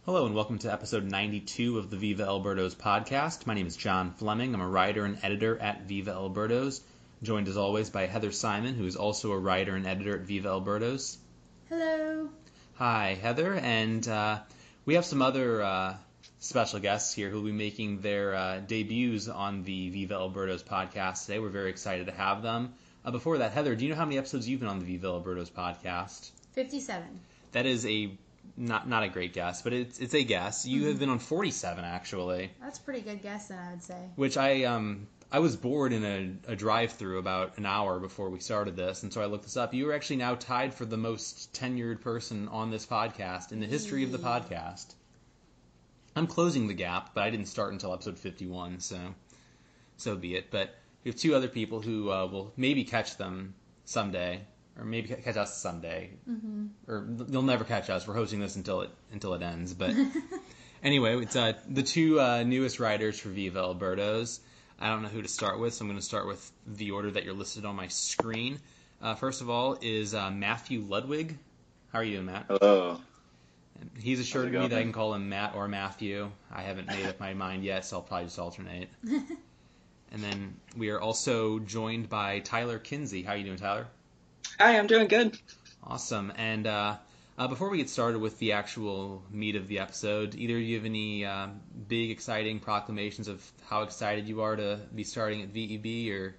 Hello and welcome to episode 92 of the Viva Albertos podcast. My name is John Fleming. I'm a writer and editor at Viva Albertos, joined as always by Heather Simon, who is also a writer and editor at Viva Albertos. Hello. Hi, Heather, and we have some other special guests here who will be making their debuts on the Viva Albertos podcast today. We're very excited to have them. Before that, Heather, do you know how many episodes you've been on the Viva Albertos podcast? 57. That is not a great guess, but it's a guess. You have been on 47, actually. That's a pretty good guess, then, I would say. Which I was bored in a drive-through about an hour before we started this, and so I looked this up. You are actually now tied for the most tenured person on this podcast in the history of the podcast. I'm closing the gap, but I didn't start until episode 51, so be it. But we have two other people who will maybe catch them someday. Or maybe catch us someday. Mm-hmm. Or they'll never catch us. We're hosting this until it ends. But anyway, it's the two newest writers for Viva Albertos. I don't know who to start with, so I'm going to start with the order that you're listed on my screen. First of all is Matthew Ludwig. How are you doing, Matt? Hello. He's assured me that I can call him Matt or Matthew. I haven't made up my mind yet, so I'll probably just alternate. And then we are also joined by Tyler Kinsey. How are you doing, Tyler? Hi, I'm doing good. Awesome. And before we get started with the actual meat of the episode, either of you have any big, exciting proclamations of how excited you are to be starting at VEB, or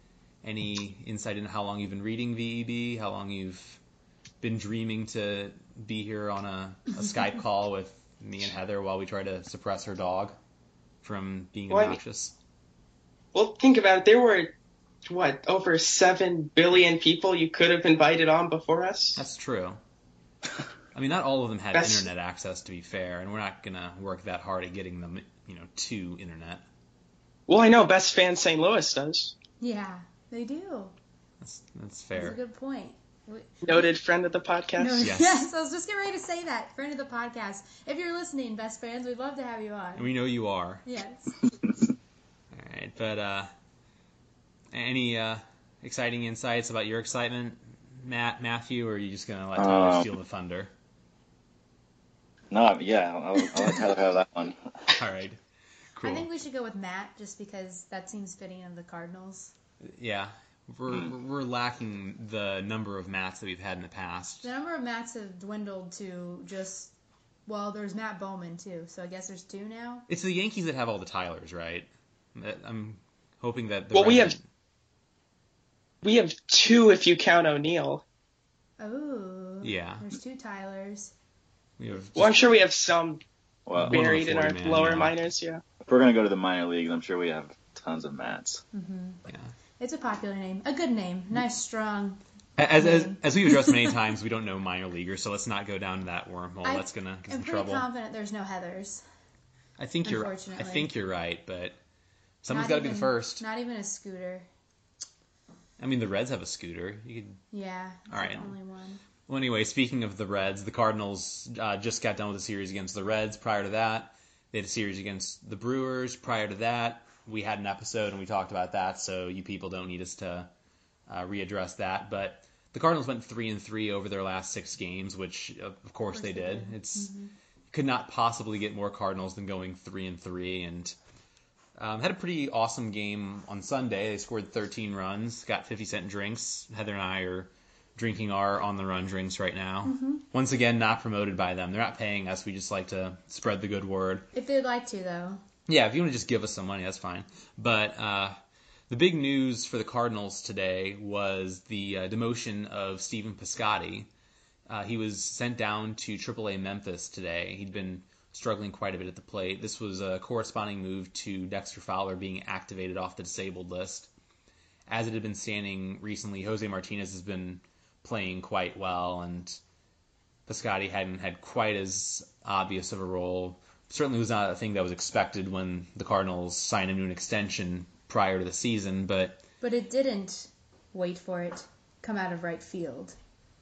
any insight into how long you've been reading VEB, how long you've been dreaming to be here on a Skype call with me and Heather while we try to suppress her dog from being obnoxious? Well, think about it. There were over 7 billion people you could have invited on before us? That's true. I mean, not all of them had internet access, to be fair, and we're not going to work that hard at getting them, to internet. Well, I know Best Fan St. Louis does. Yeah, they do. That's fair. That's a good point. Noted friend of the podcast. Yes, I was just getting ready to say that. Friend of the podcast. If you're listening, Best Fans, we'd love to have you on. And we know you are. Yes. All right, but any exciting insights about your excitement, Matthew, or are you just going to let Tyler steal the thunder? No, I'll let Tyler have that one. All right, cool. I think we should go with Matt, just because that seems fitting of the Cardinals. Yeah, we're lacking the number of Matts that we've had in the past. The number of Matts have dwindled to just, there's Matt Bowman, too, so I guess there's 2 now? It's the Yankees that have all the Tylers, right? I'm hoping that we have 2 if you count O'Neill. Oh. Yeah. There's 2 Tylers. I'm sure we have some buried in our lower minors, yeah. If we're going to go to the minor leagues, I'm sure we have tons of Matts. Mm-hmm. Yeah. It's a popular name. A good name. Nice, strong As we've addressed many times, we don't know minor leaguers, so let's not go down that wormhole. That's going to get us in trouble. I'm pretty confident there's no Heathers. I think you're right, but someone's got to be the first. Not even a Scooter. I mean, the Reds have a Scooter. Yeah. All right. The only one. Well, anyway, speaking of the Reds, the Cardinals just got done with a series against the Reds. Prior to that, they had a series against the Brewers. Prior to that, we had an episode and we talked about that, so you people don't need us to readdress that. But the Cardinals went 3-3 over their last 6 games, which of course they did. Could not possibly get more Cardinals than going 3-3, and had a pretty awesome game on Sunday. They scored 13 runs, got 50-cent drinks. Heather and I are drinking our on-the-run drinks right now. Mm-hmm. Once again, not promoted by them. They're not paying us. We just like to spread the good word. If they'd like to, though. Yeah, if you want to just give us some money, that's fine. But the big news for the Cardinals today was the demotion of Stephen Piscotty. He was sent down to AAA Memphis today. He'd been struggling quite a bit at the plate. This was a corresponding move to Dexter Fowler being activated off the disabled list. As it had been standing recently, Jose Martinez has been playing quite well, and Piscotty hadn't had quite as obvious of a role. Certainly was not a thing that was expected when the Cardinals signed him to an extension prior to the season, but it didn't, wait for it, come out of right field.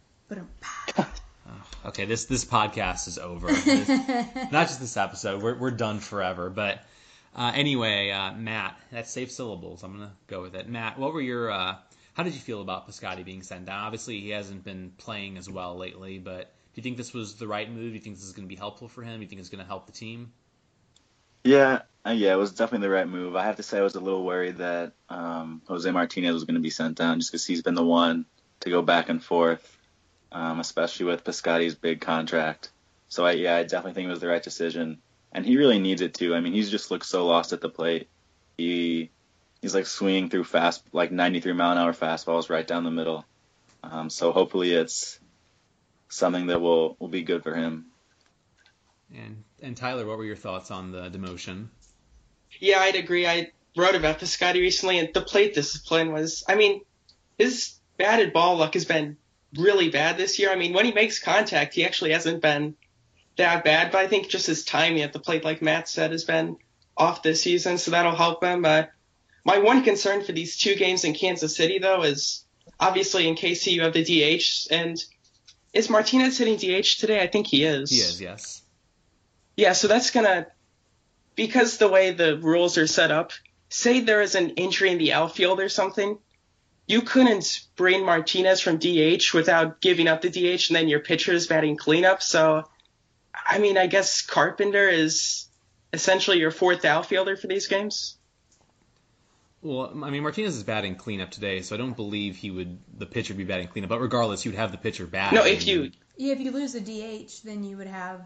Okay, this podcast is over. Not just this episode. We're done forever. But anyway, Matt, that's safe syllables. I'm gonna go with it. Matt, what were your? How did you feel about Piscotty being sent down? Obviously, he hasn't been playing as well lately. But you think this was the right move? Do you think this is going to be helpful for him? Do you think it's going to help the team? Yeah, it was definitely the right move. I have to say I was a little worried that Jose Martinez was going to be sent down just because he's been the one to go back and forth, especially with Piscotty's big contract. So I definitely think it was the right decision, and he really needs it too. I mean, he's just looked so lost at the plate. He's like swinging through fast, like 93-mile-an-hour fastballs right down the middle. So hopefully it's something that will be good for him. And Tyler, what were your thoughts on the demotion? Yeah, I'd agree. I wrote about Piscotty recently, and the plate discipline was, I mean, his batted ball luck has been really bad this year. I mean, when he makes contact, he actually hasn't been that bad, but I think just his timing at the plate, like Matt said, has been off this season, so that'll help him. My one concern for these 2 games in Kansas City, though, is obviously in KC you have the DH, and is Martinez hitting DH today? I think he is. He is, yes. Yeah, so that's going to, because the way the rules are set up, say there is an injury in the outfield or something, you couldn't bring Martinez from DH without giving up the DH, and then your pitcher is batting cleanup. So, I mean, I guess Carpenter is essentially your 4th outfielder for these games. Well, I mean, Martinez is batting cleanup today, so I don't believe the pitcher would be batting cleanup. But regardless, you'd have the pitcher batting. No, if you lose a DH, then you would have.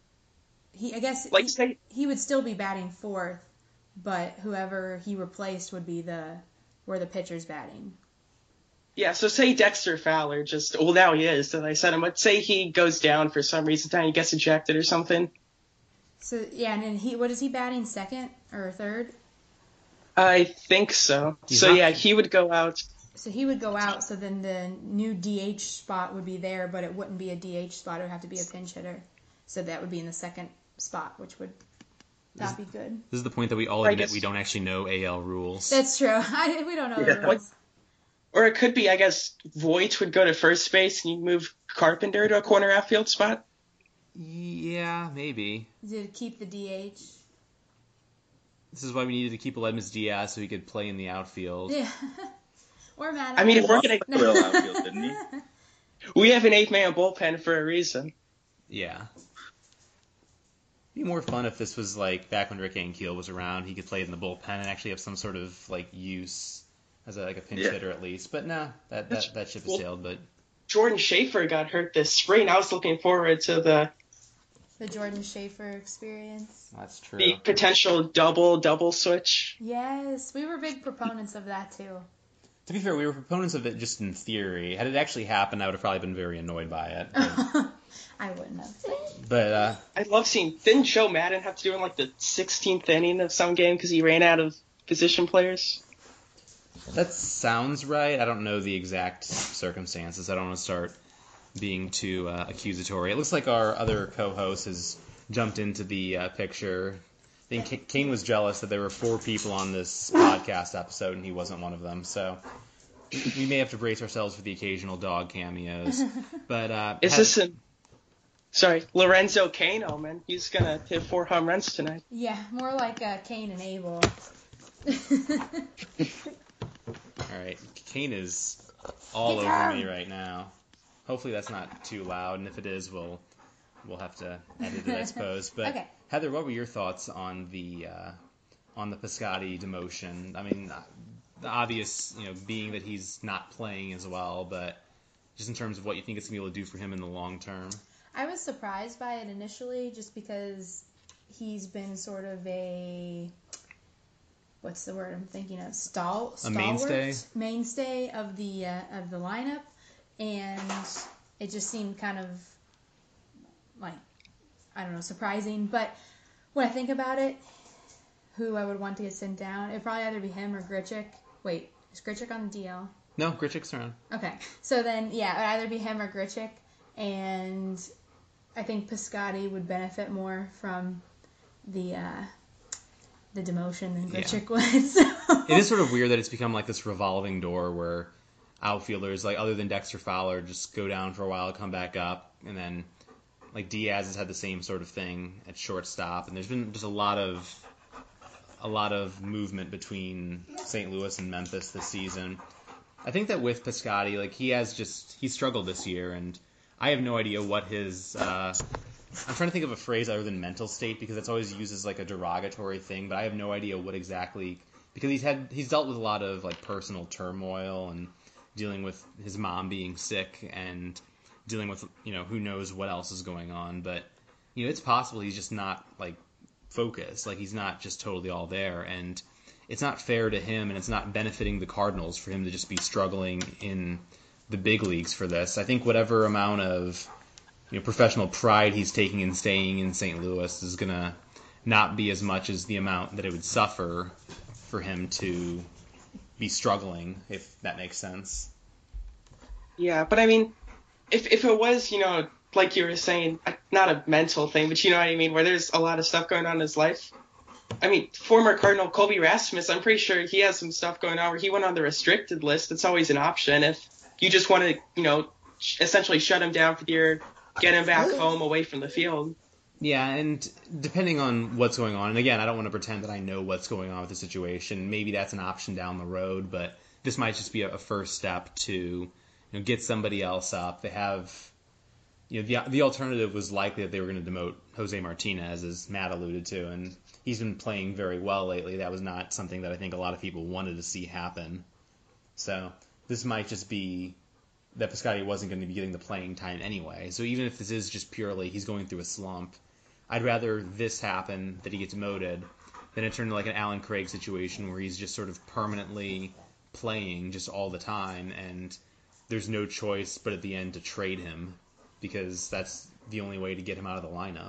Say, he would still be batting 4th, but whoever he replaced would be where the pitcher's batting. Yeah, so say Dexter Fowler now he is, as I said him, but say he goes down for some reason, he gets ejected or something. So, yeah, and then what is he batting, 2nd or 3rd? I think so. He would go out. So he would go out, so then the new DH spot would be there, but it wouldn't be a DH spot, it would have to be a pinch hitter. So that would be in the 2nd spot, which would not be good. This is the point that we all admit we don't actually know AL rules. That's true. We don't know the rules. Or it could be, I guess, Voit would go to first base and you move Carpenter to a corner outfield spot. Yeah, maybe. To keep the DH. This is why we needed to keep Aledmus Diaz so he could play in the outfield. Yeah. Or Matt. I mean, if we're going to outfield, didn't he? We have an 8-man bullpen for a reason. Yeah. It'd be more fun if this was like back when Rick Ankiel was around. He could play in the bullpen and actually have some sort of like use as a pinch hitter at least. But no, that ship has sailed. But Jordan Schaefer got hurt this spring. I was looking forward to the Jordan Schaefer experience. That's true. The potential double switch. Yes, we were big proponents of that too. To be fair, we were proponents of it just in theory. Had it actually happened, I would have probably been very annoyed by it. I wouldn't have. But I love seeing. Didn't Joe Madden have to do in like the 16th inning of some game because he ran out of position players? That sounds right. I don't know the exact circumstances. I don't want to start being too accusatory. It looks like our other co-host has jumped into the picture. I think Kane was jealous that there were 4 people on this podcast episode and he wasn't one of them. So we may have to brace ourselves for the occasional dog cameos. But is this Lorenzo Kane? Oh man, he's gonna hit 4 home runs tonight. Yeah, more like Kane and Abel. All right, Kane is all over me right now. Hopefully that's not too loud, and if it is, we'll have to edit it, I suppose. But okay. Heather, what were your thoughts on the Piscotty demotion? I mean, the obvious, being that he's not playing as well, but just in terms of what you think it's gonna be able to do for him in the long term. I was surprised by it initially, just because he's been sort of a, what's the word I'm thinking of? Stalwart? Mainstay of the lineup, and it just seemed kind of like, I don't know, surprising. But when I think about it, who I would want to get sent down, it'd probably either be him or Grichuk. Wait, is Grichuk on the DL? No, Grichuk's around. Okay, so then yeah, it would either be him or Grichuk, and I think Piscotty would benefit more from the demotion than Grichuk would. So. It is sort of weird that it's become like this revolving door where outfielders, like other than Dexter Fowler, just go down for a while, come back up, and then like Diaz has had the same sort of thing at shortstop, and there's been just a lot of movement between St. Louis and Memphis this season. I think that with Piscotty, like he struggled this year, and I have no idea what his. I'm trying to think of a phrase other than mental state because that's always used as like a derogatory thing, but I have no idea what exactly because he's dealt with a lot of like personal turmoil and dealing with his mom being sick and dealing with who knows what else is going on, but it's possible he's just not like focused, like he's not just totally all there, and it's not fair to him and it's not benefiting the Cardinals for him to just be struggling in the big leagues for this. I think whatever amount of professional pride he's taking in staying in St. Louis is going to not be as much as the amount that it would suffer for him to be struggling, if that makes sense. Yeah, but I mean, if it was, like you were saying, not a mental thing, but you know what I mean, where there's a lot of stuff going on in his life. I mean, former Cardinal Colby Rasmus, I'm pretty sure he has some stuff going on where he went on the restricted list. It's always an option if you just want to, essentially shut him down for the year, get him back home away from the field. Yeah, and depending on what's going on, and again, I don't want to pretend that I know what's going on with the situation. Maybe that's an option down the road, but this might just be a first step to get somebody else up. They have, the alternative was likely that they were going to demote Jose Martinez, as Matt alluded to, and he's been playing very well lately. That was not something that I think a lot of people wanted to see happen. So this might just be that Piscotty wasn't going to be getting the playing time anyway. So even if this is just purely he's going through a slump, I'd rather this happen, that he gets demoted, than it turn into like an Alan Craig situation where he's just sort of permanently playing just all the time, and there's no choice but at the end to trade him because that's the only way to get him out of the lineup.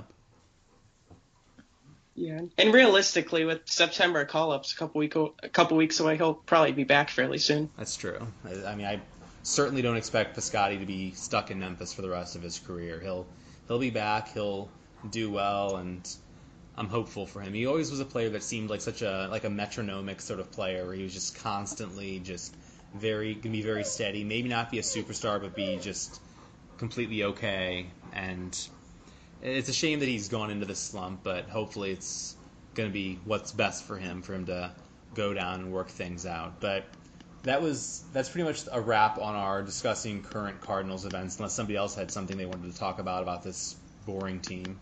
Yeah, and realistically, with September call-ups a couple weeks away, he'll probably be back fairly soon. That's true. I mean, I certainly don't expect Piscotty to be stuck in Memphis for the rest of his career. He'll be back. He'll do well, and I'm hopeful for him. He always was a player that seemed like such a metronomic sort of player, where he was just constantly just can be very steady. Maybe not be a superstar, but be just completely okay. And it's a shame that he's gone into this slump, but hopefully it's going to be what's best for him to go down and work things out. But that's pretty much a wrap on our discussing current Cardinals events, unless somebody else had something they wanted to talk about this boring team.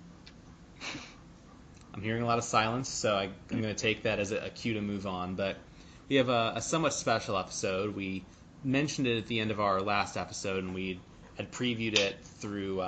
I'm hearing a lot of silence, so I'm going to take that as a cue to move on. But we have a somewhat special episode. We mentioned it at the end of our last episode, and we had previewed it through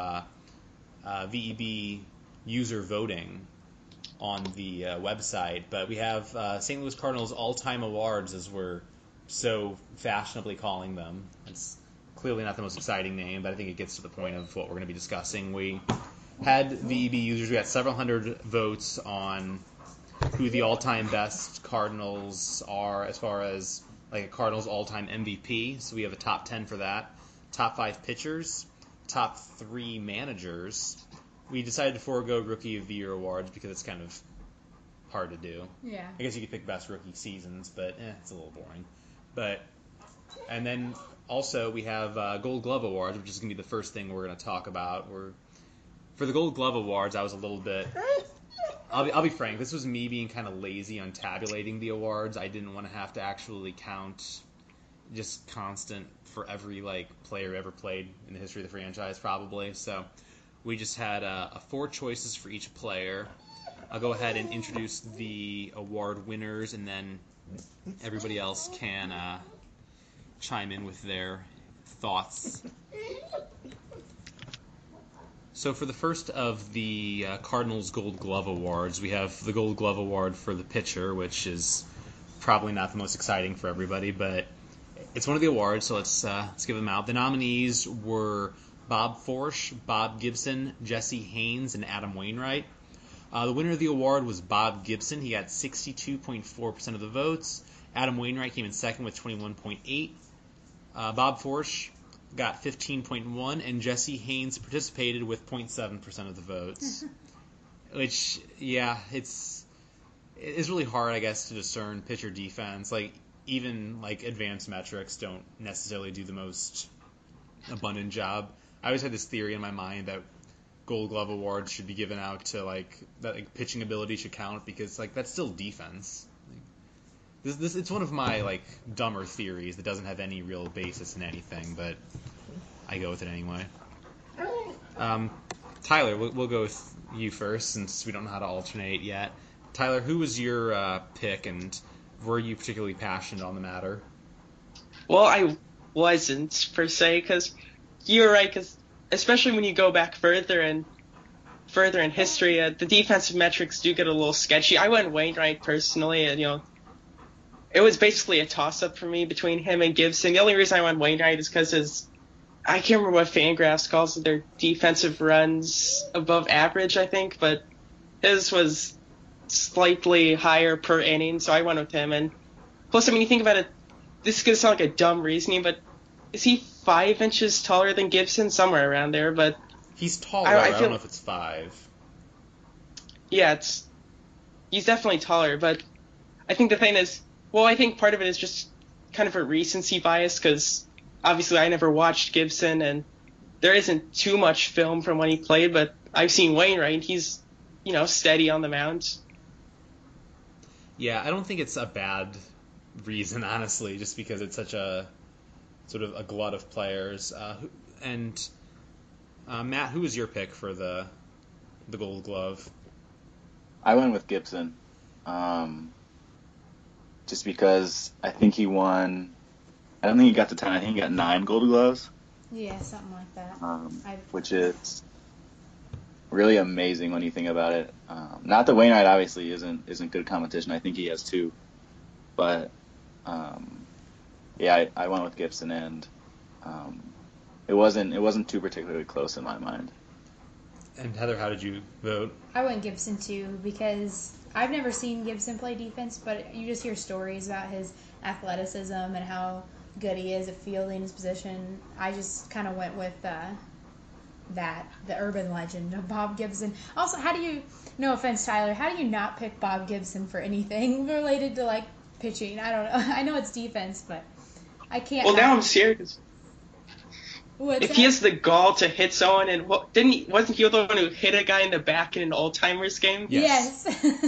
VEB user voting on the website. But we have St. Louis Cardinals all-time awards, as we're so fashionably calling them. It's clearly not the most exciting name, but I think it gets to the point of what we're going to be discussing. We had VEB users. We got several hundred votes on who the all-time best Cardinals are as far as like a Cardinals all-time MVP. So we have a top 10 for that. Top 5 pitchers. Top 3 managers. We decided to forego Rookie of the Year awards because it's kind of hard to do. Yeah. I guess you could pick best rookie seasons, but it's a little boring. And then also we have Gold Glove awards, which is going to be the first thing we're going to talk about. For the Gold Glove awards, I was a little bit. I'll be frank. This was me being kind of lazy on tabulating the awards. I didn't want to have to actually count just constant for every player ever played in the history of the franchise, probably. So we just had 4 choices for each player. I'll go ahead and introduce the award winners, and then everybody else can chime in with their thoughts. So for the first of the Cardinals Gold Glove Awards, we have the Gold Glove Award for the pitcher, which is probably not the most exciting for everybody, but it's one of the awards, so let's give them out. The nominees were Bob Forsch, Bob Gibson, Jesse Haynes, and Adam Wainwright. The winner of the award was Bob Gibson. He got 62.4% of the votes. Adam Wainwright came in second with 21.8%. Bob Forsch got 15.1%, and Jesse Haynes participated with 0.7% of the votes. Which, yeah, it's really hard, I guess, to discern pitcher defense. Even advanced metrics don't necessarily do the most abundant job. I always had this theory in my mind that Gold Glove awards should be given out to that pitching ability should count because that's still defense. This it's one of my dumber theories that doesn't have any real basis in anything, but I go with it anyway. Tyler, we'll go with you first since we don't know how to alternate yet. Tyler, who was your pick, and were you particularly passionate on the matter? Well, I wasn't, per se, because you're right, because especially when you go back further in history, the defensive metrics do get a little sketchy. I went Wainwright personally, and, it was basically a toss-up for me between him and Gibson. The only reason I went Wainwright is because I can't remember what Fangraphs calls it, their defensive runs above average, I think, but his was slightly higher per inning, so I went with him. And plus, I mean, you think about it, this is going to sound like a dumb reasoning, but is he 5 inches taller than Gibson? Somewhere around there, but... He's taller, I don't know if it's 5. Yeah, he's definitely taller, but I think the thing is, well, I think part of it is just kind of a recency bias, because obviously I never watched Gibson, and there isn't too much film from when he played, but I've seen Wainwright, and he's, steady on the mound. Yeah, I don't think it's a bad reason, honestly, just because it's such a sort of a glut of players. And Matt, who was your pick for the Gold Glove? I went with Gibson, just because I think he won. I don't think he got to 10. I think he got 9 Gold Gloves. Yeah, something like that. Which is really amazing when you think about it. Not that Wainwright obviously isn't good competition. I think he has 2, but yeah, I went with Gibson, and it wasn't too particularly close in my mind. And Heather, how did you vote? I went Gibson too, because I've never seen Gibson play defense, but you just hear stories about his athleticism and how good he is at fielding his position. I just kind of went with the urban legend of Bob Gibson. Also, no offense, Tyler, how do you not pick Bob Gibson for anything related to, like, pitching? I don't know. I know it's defense, but I can't. Well, now I'm serious. If he has the gall to hit someone, and wasn't he the one who hit a guy in the back in an old-timers game? Yes.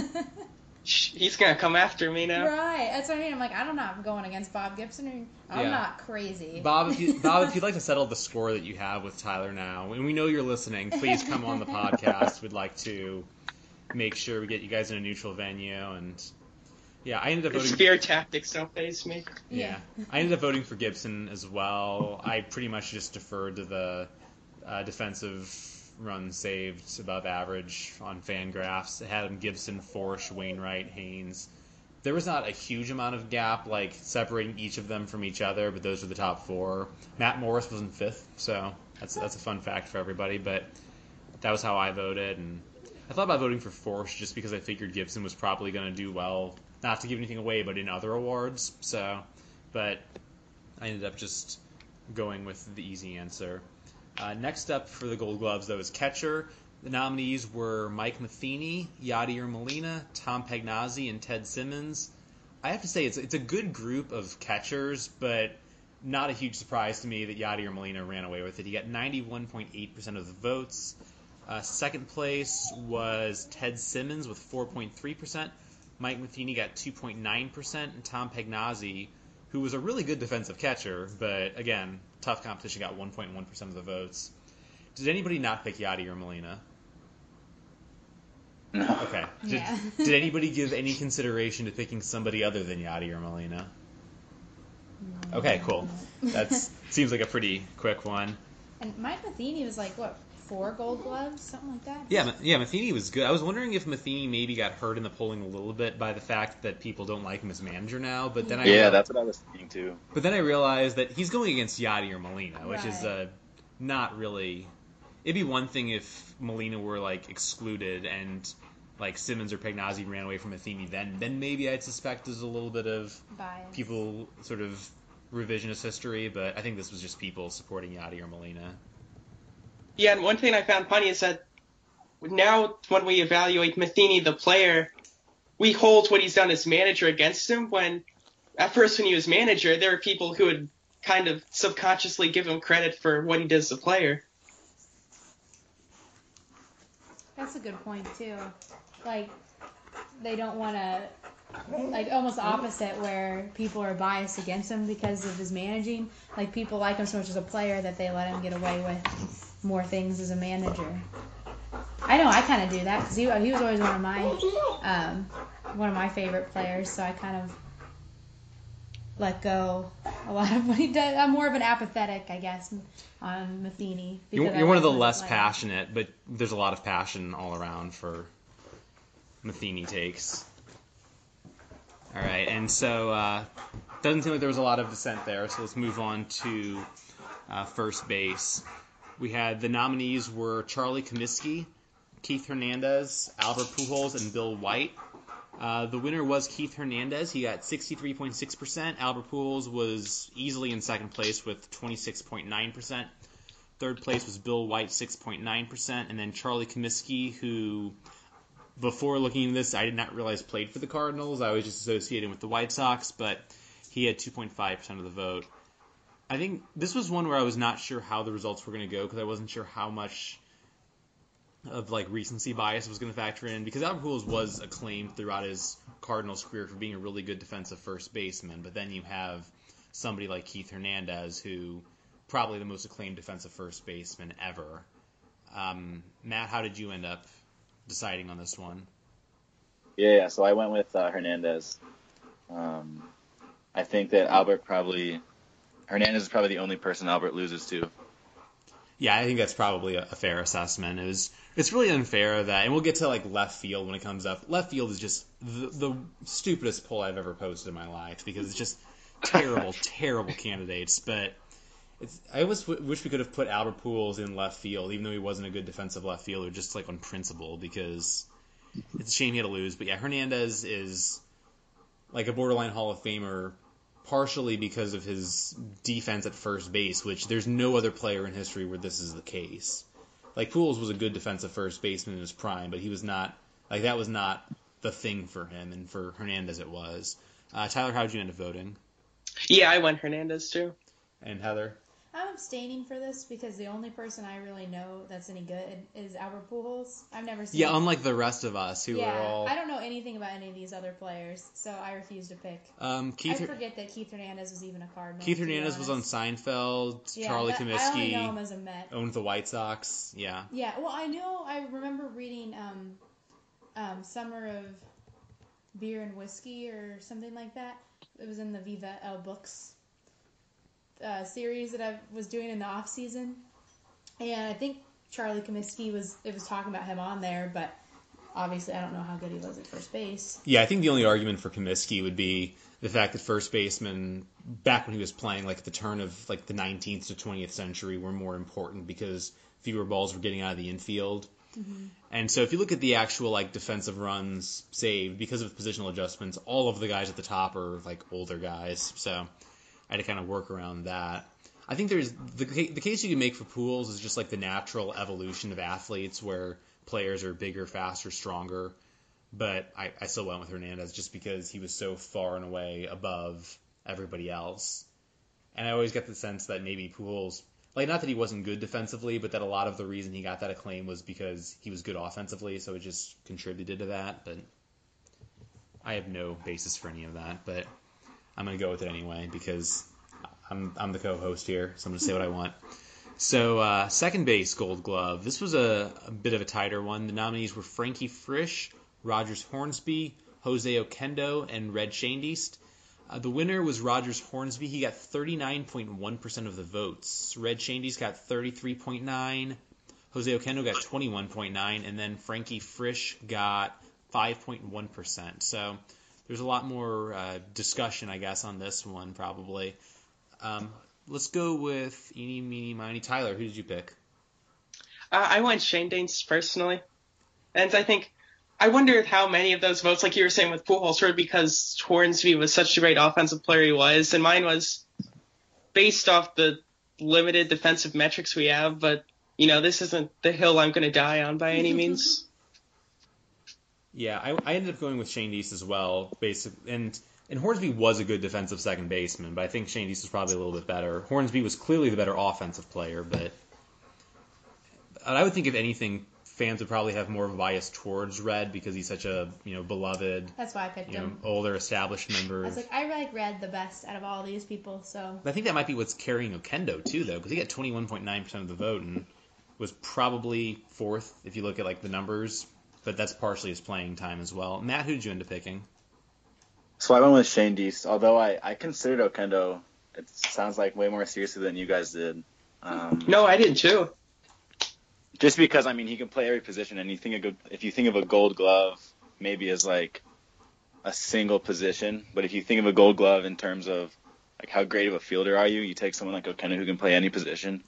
He's going to come after me now. Right. That's what I mean. I'm like, I'm not going against Bob Gibson. I'm not crazy. Bob, if you'd like to settle the score that you have with Tyler now, and we know you're listening, please come on the podcast. We'd like to make sure we get you guys in a neutral venue. And yeah, I ended up voting. Spear tactics don't faze me. Yeah. I ended up voting for Gibson as well. I pretty much just deferred to the defensive runs saved above average on Fangraphs. It had him Gibson, Forsch, Wainwright, Haynes. There was not a huge amount of gap, like separating each of them from each other, but those were the top 4. Matt Morris was in 5th, so that's a fun fact for everybody. But that was how I voted, and I thought about voting for Forsch just because I figured Gibson was probably going to do well, not to give anything away, but in other awards. But I ended up just going with the easy answer. Next up for the Gold Gloves, though, is catcher. The nominees were Mike Matheny, Yadier Molina, Tom Pagnazzi, and Ted Simmons. I have to say it's a good group of catchers, but not a huge surprise to me that Yadier Molina ran away with it. He got 91.8% of the votes. Second place was Ted Simmons with 4.3%. Mike Matheny got 2.9%, and Tom Pagnazzi, who was a really good defensive catcher, but again, tough competition, got 1.1% of the votes. Did anybody not pick Yadier Molina? No. Okay. Yeah. Did anybody give any consideration to picking somebody other than Yadier Molina? Okay, cool. That seems like a pretty quick one. And Mike Matheny was like, what, 4 Gold Gloves? Something like that? Yeah, Matheny was good. I was wondering if Matheny maybe got hurt in the polling a little bit by the fact that people don't like him as manager now, but then that's what I was thinking too. But then I realized that he's going against Yadier Molina, which Right. is not really... It'd be one thing if Molina were, like, excluded and, like, Simmons or Pagnazzi ran away from Matheny, then maybe I'd suspect there's a little bit of Bias. people sort of revisionist history, but I think this was just people supporting Yadier Molina. Yeah, and one thing I found funny is that now when we evaluate Matheny, the player, we hold what he's done as manager against him, when at first when he was manager, there were people who would kind of subconsciously give him credit for what he did as a player. That's a good point, too. Like, they don't want to, like, almost opposite, where people are biased against him because of his managing. Like, people like him so much as a player that they let him get away with more things as a manager. I know I kind of do that because he was always one of my favorite players, so I kind of let go a lot of what he does. I'm more of an apathetic, I guess, on Matheny. You're one of the less passionate, but there's a lot of passion all around for Matheny takes. All right, and so doesn't seem like there was a lot of dissent there, so let's move on to first base. We had the nominees were Charlie Comiskey, Keith Hernandez, Albert Pujols, and Bill White. The winner was Keith Hernandez. He got 63.6%. Albert Pujols was easily in second place with 26.9%. Third place was Bill White, 6.9%. And then Charlie Comiskey, who, before looking at this, I did not realize played for the Cardinals. I was just associated with the White Sox, but he had 2.5% of the vote. I think this was one where I was not sure how the results were going to go because I wasn't sure how much of recency bias was going to factor in, because Albert Pujols was acclaimed throughout his Cardinals career for being a really good defensive first baseman, but then you have somebody like Keith Hernandez, who probably the most acclaimed defensive first baseman ever. Matt, how did you end up deciding on this one? Yeah, so I went with Hernandez. I think that Hernandez is probably the only person Albert loses to. Yeah, I think that's probably a fair assessment. It's really unfair that, and we'll get to left field when it comes up. Left field is just the stupidest poll I've ever posted in my life because it's just terrible, terrible candidates. But I always wish we could have put Albert Pujols in left field, even though he wasn't a good defensive left fielder, just on principle, because it's a shame he had to lose. But yeah, Hernandez is a borderline Hall of Famer, partially because of his defense at first base, which there's no other player in history where this is the case. Pujols was a good defensive first baseman in his prime, but he was not, that was not the thing for him, and for Hernandez it was. Tyler, how'd you end up voting? Yeah, I went Hernandez too. And Heather? I'm abstaining for this because the only person I really know that's any good is Albert Pujols. I've never seen him. Unlike the rest of us who are all... I don't know anything about any of these other players, so I refuse to pick. I forget that Keith Hernandez was even a Cardinal. Keith Hernandez was on Seinfeld. Charlie Comiskey. I only know him as a Met. Owned the White Sox. Yeah. Yeah, well, I remember reading Summer of Beer and Whiskey or something like that. It was in the Viva El Books series that I was doing in the off season, and I think Charlie Comiskey was talking about him on there, but obviously I don't know how good he was at first base. Yeah, I think the only argument for Comiskey would be the fact that first basemen back when he was playing at the turn of the 19th to 20th century were more important because fewer balls were getting out of the infield. Mm-hmm. And so if you look at the actual defensive runs saved because of positional adjustments, all of the guys at the top are older guys, so I had to kind of work around that. I think there's the case you can make for Pujols is just the natural evolution of athletes where players are bigger, faster, stronger. But I still went with Hernandez just because he was so far and away above everybody else. And I always get the sense that maybe Pujols, not that he wasn't good defensively, but that a lot of the reason he got that acclaim was because he was good offensively, so it just contributed to that. But I have no basis for any of that, but I'm going to go with it anyway because I'm the co-host here, so I'm going to say what I want. So, second base Gold Glove. This was a bit of a tighter one. The nominees were Frankie Frisch, Rogers Hornsby, Jose Oquendo, and Red Schoendienst. The winner was Rogers Hornsby. He got 39.1% of the votes. Red Schoendienst got 33.9%. Jose Oquendo got 21.9%. And then Frankie Frisch got 5.1%. So there's a lot more discussion, I guess, on this one, probably. Let's go with eeny, meeny, miny. Tyler, who did you pick? I went Schoendienst personally. And I wonder how many of those votes, like you were saying with Pujols, were because Hornsby was such a great offensive player he was, and mine was based off the limited defensive metrics we have, but, this isn't the hill I'm going to die on by any means. Yeah, I ended up going with Schoendienst as well, and Hornsby was a good defensive second baseman, but I think Schoendienst was probably a little bit better. Hornsby was clearly the better offensive player, but I would think if anything, fans would probably have more of a bias towards Red because he's such a beloved. That's why I picked him. Older established member. I was I like Red the best out of all these people. So. But I think that might be what's carrying Oquendo too, though, because he got 21.9% of the vote and was probably fourth if you look at like the numbers, but that's partially his playing time as well. Matt, who did you end up picking? So I went with Shane Deese, although I considered Okendo. It sounds like way more seriously than you guys did. No, I did too. Just because, I mean, he can play every position, and if you think of a Gold Glove maybe as like a single position, but if you think of a Gold Glove in terms of like how great of a fielder are you, you take someone like Okendo who can play any position.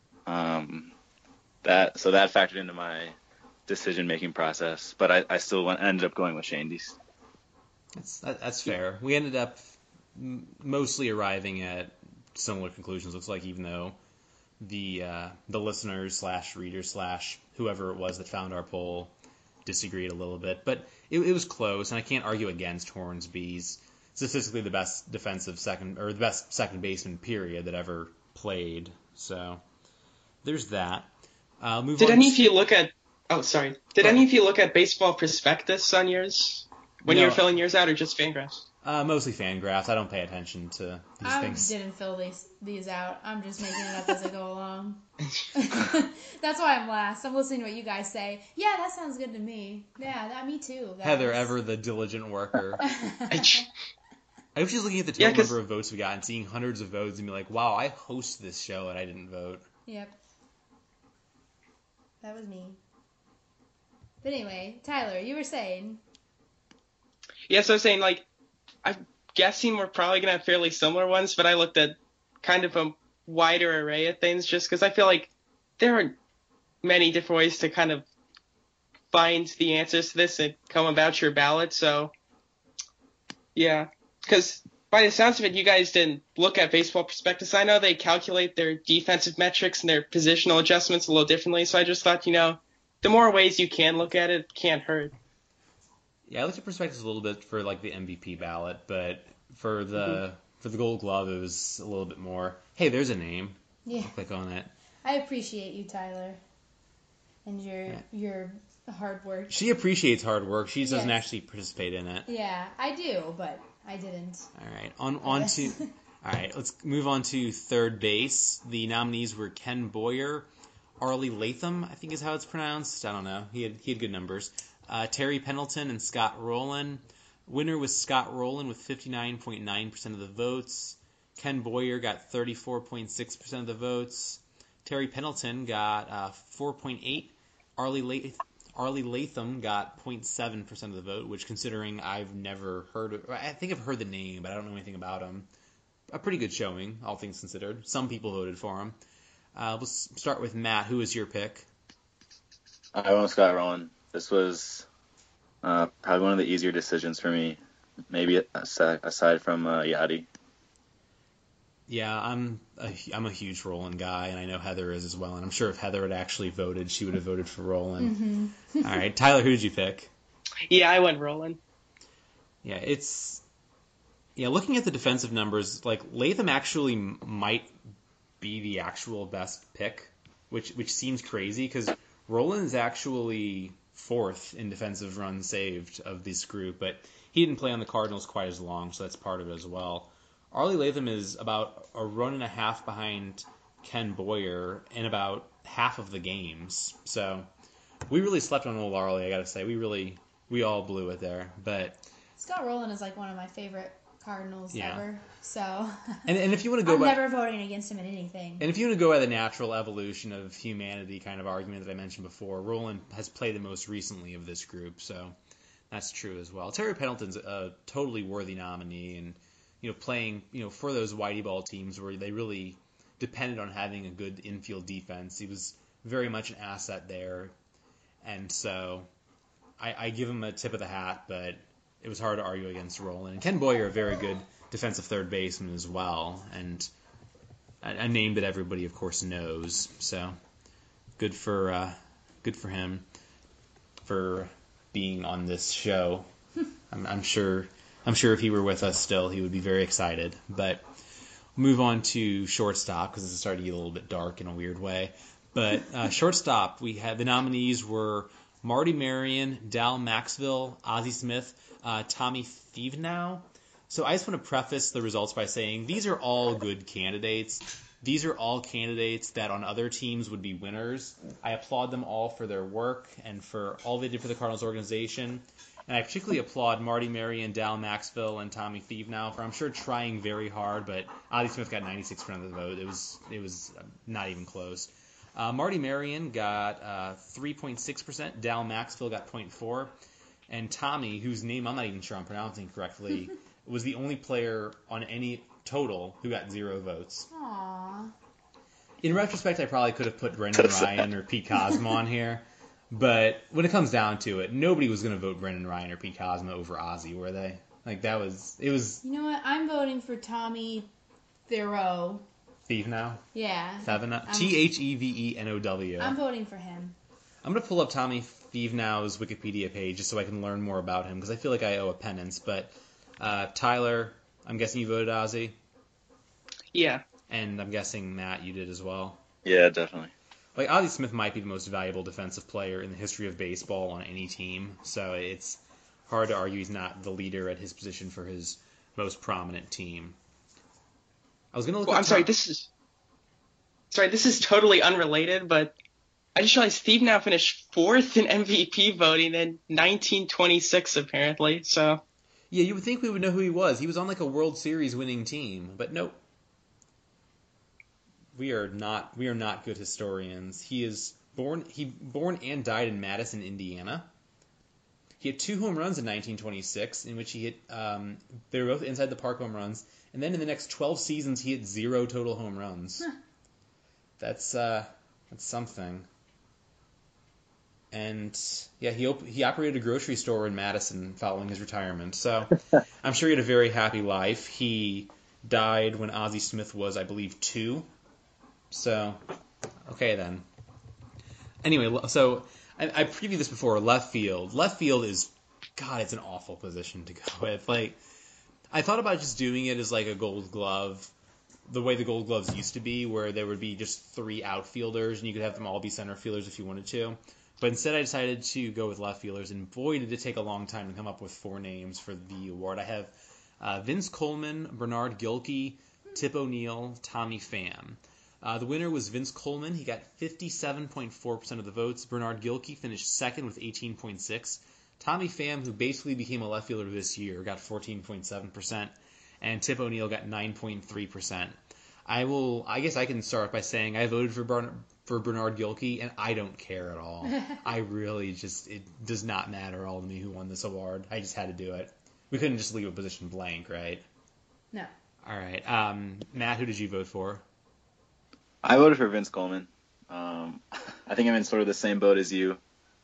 That factored into my decision-making process, but I still ended up going with Shane Deese. That's fair. We ended up mostly arriving at similar conclusions. Looks like, even though the listeners / readers / whoever it was that found our poll disagreed a little bit, but it was close, and I can't argue against Hornsby. He's statistically the best defensive the best second baseman period that ever played. So there's that. Did any of you look at Baseball Prospectus on yours when you were filling yours out, or just Fangraphs? Mostly Fangraphs. I don't pay attention to these things. I didn't fill these out. I'm just making it up as I go along. That's why I'm last. I'm listening to what you guys say. Yeah, that sounds good to me. Yeah, me too. Guys. Heather, ever the diligent worker. I was just looking at the total number of votes we got and seeing hundreds of votes and be like, wow, I host this show and I didn't vote. Yep. That was me. But anyway, Tyler, you were saying. Yeah, so I was saying, like, I'm guessing we're probably going to have fairly similar ones, but I looked at kind of a wider array of things just because I feel like there are many different ways to kind of find the answers to this and come about your ballot. So, yeah, because by the sounds of it, you guys didn't look at Baseball Prospectus. I know they calculate their defensive metrics and their positional adjustments a little differently, so I just thought, the more ways you can look at it can't hurt. Yeah, I looked at Prospectus a little bit for like the MVP ballot, but for the Gold Glove, it was a little bit more. Hey, there's a name. Yeah. I'll click on it. I appreciate you, Tyler, and your hard work. She appreciates hard work. She doesn't actually participate in it. Yeah, I do, but I didn't. All right, all right. Let's move on to third base. The nominees were Ken Boyer, Arlie Latham, I think is how it's pronounced. I don't know. He had good numbers. Terry Pendleton and Scott Rowland. Winner was Scott Rowland with 59.9% of the votes. Ken Boyer got 34.6% of the votes. Terry Pendleton got 4.8%. Arlie Latham got 0.7% of the vote, which, considering I've never heard of, I think I've heard the name, but I don't know anything about him. A pretty good showing, all things considered. Some people voted for him. Let's start with Matt. Who was your pick? I went with Scott Rowland. This was probably one of the easier decisions for me, maybe aside from Yadi. Yeah, I'm a huge Rowland guy, and I know Heather is as well. And I'm sure if Heather had actually voted, she would have voted for Rowland. Mm-hmm. All right, Tyler, who did you pick? Yeah, I went Rowland. Yeah, looking at the defensive numbers, like Latham actually might be the actual best pick, which seems crazy because Rowland is actually fourth in defensive runs saved of this group, but he didn't play on the Cardinals quite as long, so that's part of it as well. Arlie Latham is about a run and a half behind Ken Boyer in about half of the games. So we really slept on old Arlie, I gotta say. We all blew it there. But Scott Rowland is like one of my favorite Cardinals ever. So and if you want to go I'm never voting against him in anything. And if you want to go by the natural evolution of humanity kind of argument that I mentioned before, Rowland has played the most recently of this group, so that's true as well. Terry Pendleton's a totally worthy nominee, and playing, for those Whitey Ball teams where they really depended on having a good infield defense. He was very much an asset there. And so I give him a tip of the hat, but it was hard to argue against Rowland. And Ken Boyer, a very good defensive third baseman as well, and a name that everybody, of course, knows. So good for him for being on this show. I'm sure if he were with us still, he would be very excited. But move on to shortstop, because this is starting to get a little bit dark in a weird way. But shortstop, we had the nominees were Marty Marion, Dal Maxville, Ozzie Smith, Tommy Thievenow. So I just want to preface the results by saying these are all good candidates, These are all candidates that on other teams would be winners. I applaud them all for their work and for all they did for the Cardinals organization. And I particularly applaud Marty Marion, Dal Maxville, and Tommy Thievenow for, I'm sure, trying very hard, but Ozzie Smith got 96% of the vote. It was not even close. Marty Marion got 3.6%. Dal Maxville got 0.4%. And Tommy, whose name I'm not even sure I'm pronouncing correctly, was the only player on any total who got 0 votes. Aww. In retrospect, I probably could have put Brendan Ryan or Pete Kozma on here. But when it comes down to it, nobody was going to vote Brendan Ryan or Pete Kozma over Ozzie, were they? Like, it was... You know what? I'm voting for Tommy Thievenow. Thievenow? Yeah. Thievenow? Thevenow. I'm voting for him. I'm going to pull up Tommy Thievenow's Wikipedia page just so I can learn more about him, because I feel like I owe a penance. But, Tyler, I'm guessing you voted Ozzie? Yeah. And I'm guessing, Matt, you did as well? Yeah, definitely. Like, Ozzie Smith might be the most valuable defensive player in the history of baseball on any team, so it's hard to argue he's not the leader at his position for his most prominent team. I was going to look. Well, I'm sorry. This is totally unrelated, but I just realized Thievenow finished 4th in MVP voting in 1926, apparently. So. Yeah, you would think we would know who he was. He was on like a World Series winning team, but nope. We are not good historians. He born and died in Madison, Indiana. He had 2 home runs in 1926, in which he hit. They were both inside the park home runs, and then in the next 12 seasons, he hit 0 total home runs. Huh. That's something. And yeah, he operated a grocery store in Madison following his retirement. So I'm sure he had a very happy life. He died when Ozzie Smith was, I believe, 2. So, okay then. Anyway, so I previewed this before, left field. Left field is, God, it's an awful position to go with. Like, I thought about just doing it as like a Gold Glove, the way the Gold Gloves used to be, where there would be just 3 outfielders, and you could have them all be center fielders if you wanted to. But instead I decided to go with left fielders, and boy, did it take a long time to come up with 4 names for the award. I have Vince Coleman, Bernard Gilkey, Tip O'Neill, Tommy Pham. The winner was Vince Coleman. He got 57.4% of the votes. Bernard Gilkey finished second with 18.6%. Tommy Pham, who basically became a left fielder this year, got 14.7%. And Tip O'Neill got 9.3%. I guess I can start by saying I voted for Bernard Gilkey, and I don't care at all. I really it does not matter at all to me who won this award. I just had to do it. We couldn't just leave a position blank, right? No. All right. Matt, who did you vote for? I voted for Vince Coleman. I think I'm in sort of the same boat as you.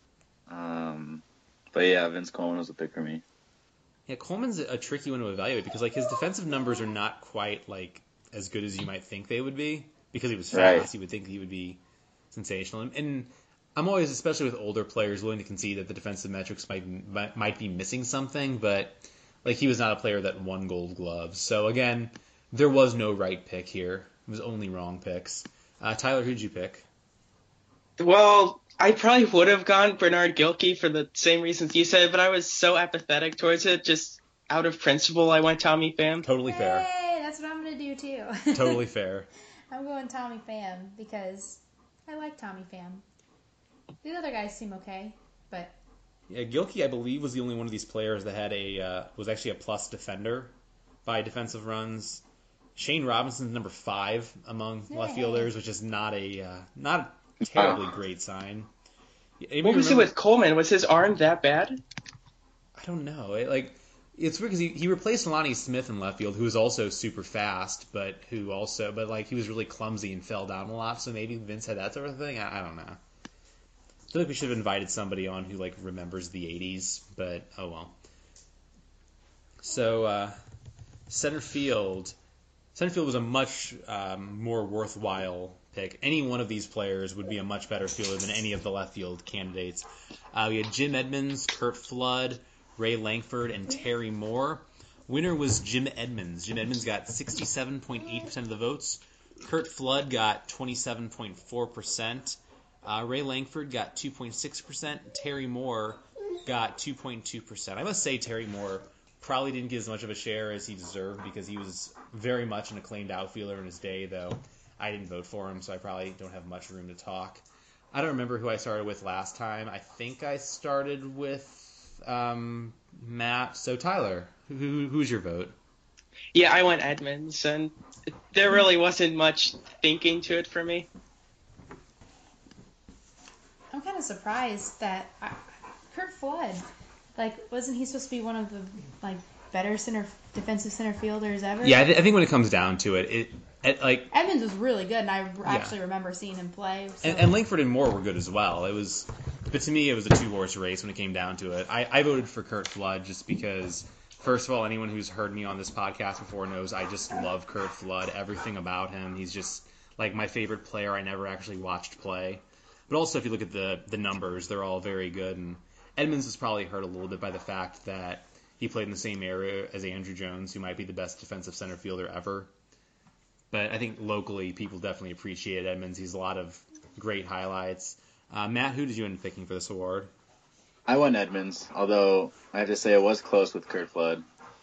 But yeah, Vince Coleman was a pick for me. Yeah, Coleman's a tricky one to evaluate because like his defensive numbers are not quite like as good as you might think they would be because he was fast. Right. You would think he would be sensational. And I'm always, especially with older players, willing to concede that the defensive metrics might be missing something, but like he was not a player that won Gold Gloves. So again, there was no right pick here. It was only wrong picks. Tyler, who'd you pick? Well, I probably would have gone Bernard Gilkey for the same reasons you said, but I was so apathetic towards it. Just out of principle, I went Tommy Pham. Totally fair. Hey, that's what I'm going to do too. Totally fair. I'm going Tommy Pham because I like Tommy Pham. The other guys seem okay, but... Yeah, Gilkey, I believe, was the only one of these players that had was actually a plus defender by defensive runs. Shane Robinson's number 5 among left fielders, which is not a terribly great sign. What was it with Coleman? Was his arm that bad? I don't know. It's weird because he replaced Lonnie Smith in left field, who was also super fast, but he was really clumsy and fell down a lot. So maybe Vince had that sort of thing. I don't know. I feel like we should have invited somebody on who remembers the 80s, but oh well. So center field. Center field was a much more worthwhile pick. Any one of these players would be a much better fielder than any of the left field candidates. We had Jim Edmonds, Curt Flood, Ray Lankford, and Terry Moore. Winner was Jim Edmonds. Jim Edmonds got 67.8% of the votes. Curt Flood got 27.4%. Ray Lankford got 2.6%. Terry Moore got 2.2%. I must say Terry Moore probably didn't get as much of a share as he deserved because he was very much an acclaimed outfielder in his day, though. I didn't vote for him, so I probably don't have much room to talk. I don't remember who I started with last time. I think I started with Matt. So Tyler, who's your vote? Yeah, I went Edmonds, and there really wasn't much thinking to it for me. I'm kind of surprised that Curt Flood, wasn't he supposed to be one of the better defensive center fielders ever? Yeah, I think when it comes down to it, Edmonds was really good, and I actually remember seeing him play. So. And Langford and Moore were good as well. But to me, it was a two-horse race when it came down to it. I voted for Curt Flood just because, first of all, anyone who's heard me on this podcast before knows I just love Curt Flood. Everything about him, he's just my favorite player I never actually watched play. But also, if you look at the numbers, they're all very good. And Edmonds was probably hurt a little bit by the fact that he played in the same area as Andrew Jones, who might be the best defensive center fielder ever. But I think locally, people definitely appreciated Edmonds. He's a lot of great highlights. Matt, who did you end up picking for this award? I went Edmonds, although I have to say it was close with Curt Flood.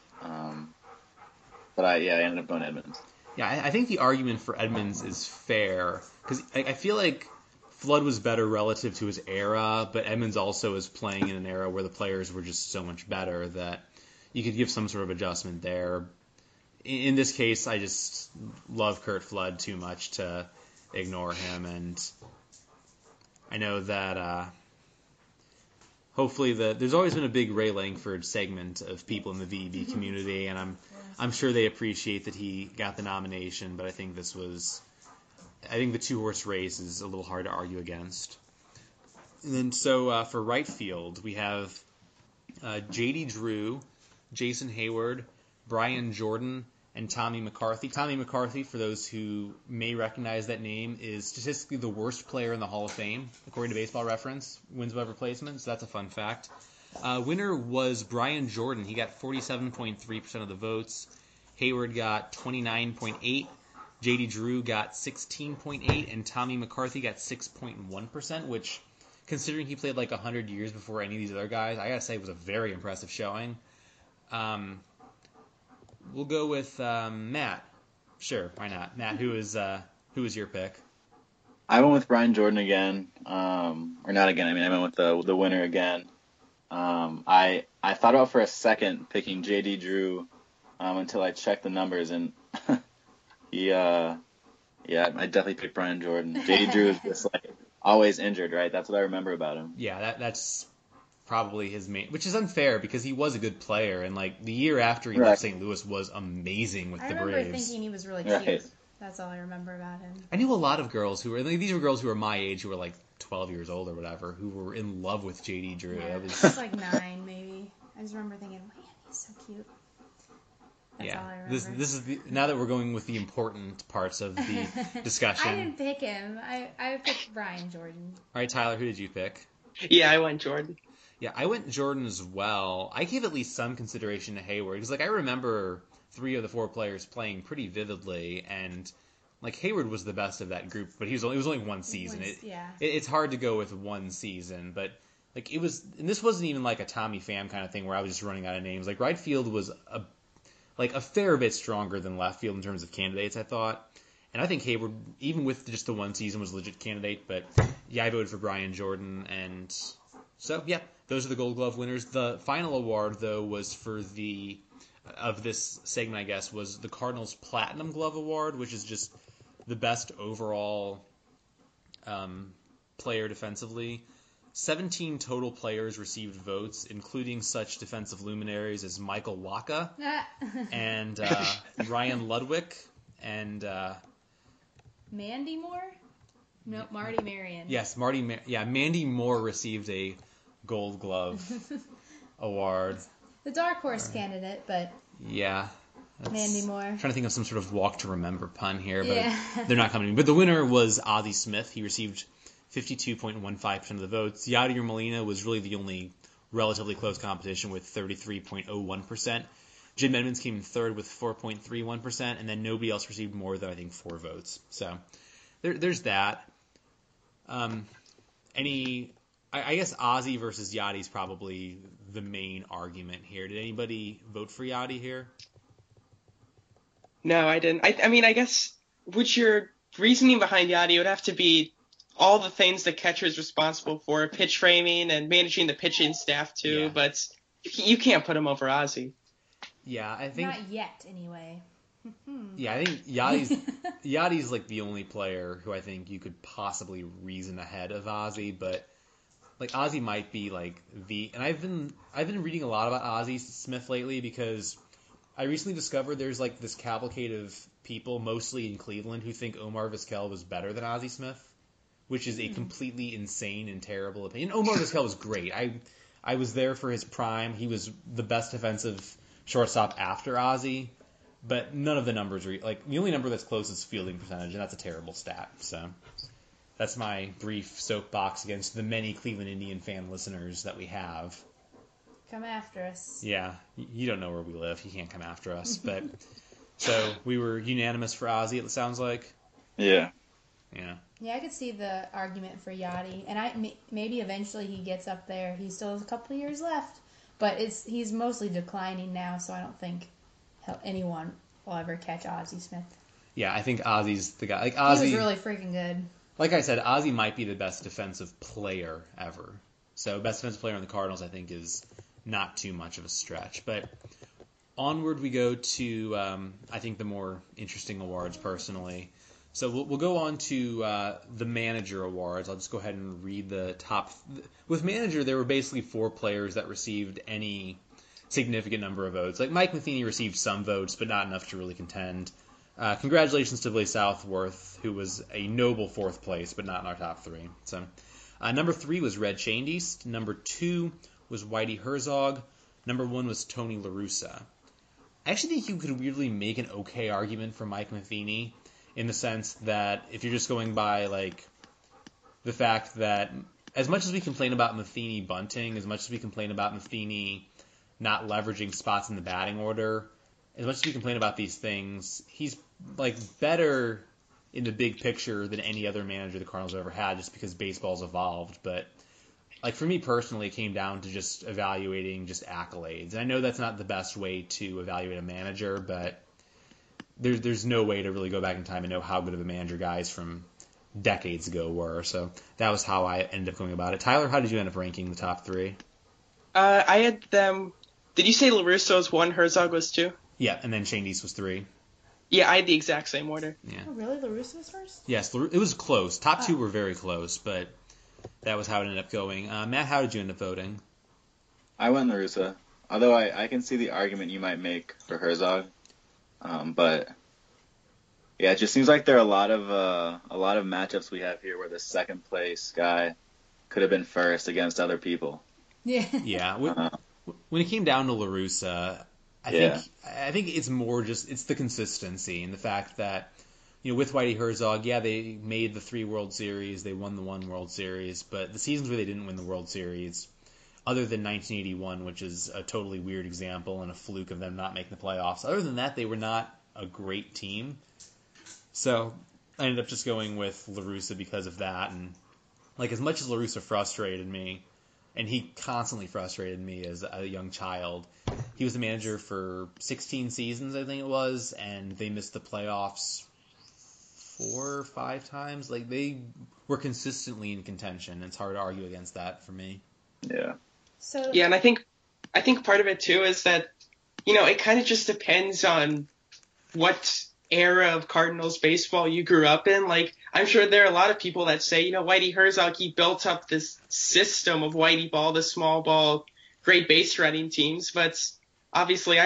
But I ended up going Edmonds. Yeah, I think the argument for Edmonds is fair, because I feel like Flood was better relative to his era, but Edmonds also is playing in an era where the players were just so much better that you could give some sort of adjustment there. In this case, I just love Curt Flood too much to ignore him, and I know that hopefully there's always been a big Ray Langford segment of people in the VEB community, and I'm sure they appreciate that he got the nomination, but I think the two-horse race is a little hard to argue against. And then so for right field, we have J.D. Drew, Jason Heyward, Brian Jordan, and Tommy McCarthy. Tommy McCarthy, for those who may recognize that name, is statistically the worst player in the Hall of Fame, according to Baseball Reference, wins above replacement, so that's a fun fact. Winner was Brian Jordan. He got 47.3% of the votes. Heyward got 29.8%. J.D. Drew got 16.8%, and Tommy McCarthy got 6.1%, which, considering he played 100 years before any of these other guys, I gotta say was a very impressive showing. We'll go with Matt. Sure, why not? Matt, who is your pick? I went with Brian Jordan again, or not again. I mean, I went with the winner again. I thought about for a second picking J.D. Drew until I checked the numbers, and I definitely picked Brian Jordan. J.D. Drew is just always injured, right? That's what I remember about him. Yeah, that's probably his main, which is unfair because he was a good player, and the year after he left St. Louis was amazing with the Braves. I remember thinking he was really cute. Right. That's all I remember about him. I knew a lot of girls who were these were girls who were my age, who were 12 years old or whatever, who were in love with J.D. Drew. Yeah, I was 9 maybe. I just remember thinking, man, he's so cute. That's all I remember. This is now that we're going with the important parts of the discussion. I didn't pick him. I picked Brian Jordan. All right, Tyler, who did you pick? Yeah, I went Jordan. Yeah, I went Jordan as well. I gave at least some consideration to Heyward because, I remember 3 of the 4 players playing pretty vividly, and Heyward was the best of that group, but it was only one season. It's hard to go with one season, but it was, and this wasn't even a Tommy Pham kind of thing where I was just running out of names. Right field was a fair bit stronger than left field in terms of candidates, I thought. And I think Heyward, even with just the one season, was a legit candidate. But yeah, I voted for Brian Jordan, and so yeah, those are the Gold Glove winners. The final award, though, was for of this segment, I guess, was the Cardinals Platinum Glove Award, which is just the best overall player defensively. 17 total players received votes, including such defensive luminaries as Michael Wacha and Ryan Ludwig and Mandy Moore? No, Marty Marion. Yes, Mandy Moore received a Gold Glove award. The dark horse candidate, but yeah, Mandy Moore. I'm trying to think of some sort of walk to remember pun here, but they're not coming to me. But the winner was Ozzie Smith. He received 52.15% of the votes. Yadier Molina was really the only relatively close competition with 33.01%. Jim Edmonds came in third with 4.31%, and then nobody else received more than, I think, 4 votes. So there's that. I guess Ozzie versus Yadi is probably the main argument here. Did anybody vote for Yadi here? No, I didn't. I mean, I guess, would your reasoning behind Yadi would have to be all the things the catcher is responsible for, pitch framing and managing the pitching staff too. Yeah. But you can't put him over Ozzie. Yeah, I think not yet anyway. Yeah, I think Yadi's like the only player who I think you could possibly reason ahead of Ozzie, but like Ozzie might be like and I've been reading a lot about Ozzie Smith lately because I recently discovered there's like this cavalcade of people, mostly in Cleveland, who think Omar Vizquel was better than Ozzie Smith, which is a completely insane and terrible opinion. Omar Vizquel was great. I was there for his prime. He was the best defensive shortstop after Ozzie, but none of the numbers are like the only number that's close is fielding percentage, and that's a terrible stat. So that's my brief soapbox against the many Cleveland Indian fan listeners that we have. Come after us. Yeah, you don't know where we live. You can't come after us. But so we were unanimous for Ozzie, it sounds like. Yeah. Yeah. Yeah, I could see the argument for Yadi, and maybe eventually he gets up there. He still has a couple of years left, but he's mostly declining now, so I don't think anyone will ever catch Ozzie Smith. Yeah, I think Ozzie's the guy. Like Ozzie, he was really freaking good. Like I said, Ozzie might be the best defensive player ever. So best defensive player on the Cardinals, I think, is not too much of a stretch. But onward we go to, I think, the more interesting awards, personally. So we'll go on to the manager awards. I'll just go ahead and read the top. With manager, there were basically 4 players that received any significant number of votes. Like Mike Matheny received some votes, but not enough to really contend. Congratulations to Blaise Southworth, who was a noble 4th place, but not in our top 3. So number 3 was Red Shandies. Number 2 was Whitey Herzog. Number 1 was Tony La Russa. I actually think you could weirdly make an okay argument for Mike Matheny, in the sense that if you're just going by like the fact that as much as we complain about Matheny bunting, as much as we complain about Matheny not leveraging spots in the batting order, as much as we complain about these things, he's like better in the big picture than any other manager the Cardinals have ever had, just because baseball's evolved. But like for me personally, it came down to just evaluating just accolades. And I know that's not the best way to evaluate a manager, but there's no way to really go back in time and know how good of a manager guys from decades ago were. So that was how I ended up going about it. Tyler, how did you end up ranking the top 3? I had them. Did you say La Russa was 1, Herzog was 2? Yeah, and then Shandies was 3. Yeah, I had the exact same order. Yeah. Oh, really? La Russa was first? Yes, it was close. Top 2 were very close, but that was how it ended up going. Matt, how did you end up voting? I went La Russa, although I can see the argument you might make for Herzog. But yeah, it just seems like there are a lot of matchups we have here where the second place guy could have been first against other people. Yeah. Yeah. When it came down to La Russa, I think it's more just it's the consistency and the fact that with Whitey Herzog, yeah, they made the 3 World Series, they won the 1 World Series, but the seasons where they didn't win the World Series, other than 1981, which is a totally weird example and a fluke of them not making the playoffs. Other than that, they were not a great team. So I ended up just going with La Russa because of that. And like as much as La Russa frustrated me, and he constantly frustrated me as a young child, he was the manager for 16 seasons, I think it was, and they missed the playoffs 4 or 5 times. Like they were consistently in contention. It's hard to argue against that for me. Yeah. So yeah, and I think part of it too is that it kind of just depends on what era of Cardinals baseball you grew up in. Like I'm sure there are a lot of people that say, Whitey Herzog, he built up this system of Whitey ball, the small ball, great base running teams, but obviously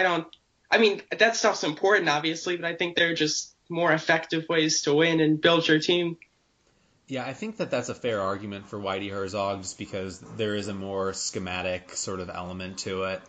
that stuff's important obviously, but I think there are just more effective ways to win and build your team. Yeah, I think that's a fair argument for Whitey Herzog just because there is a more schematic sort of element to it.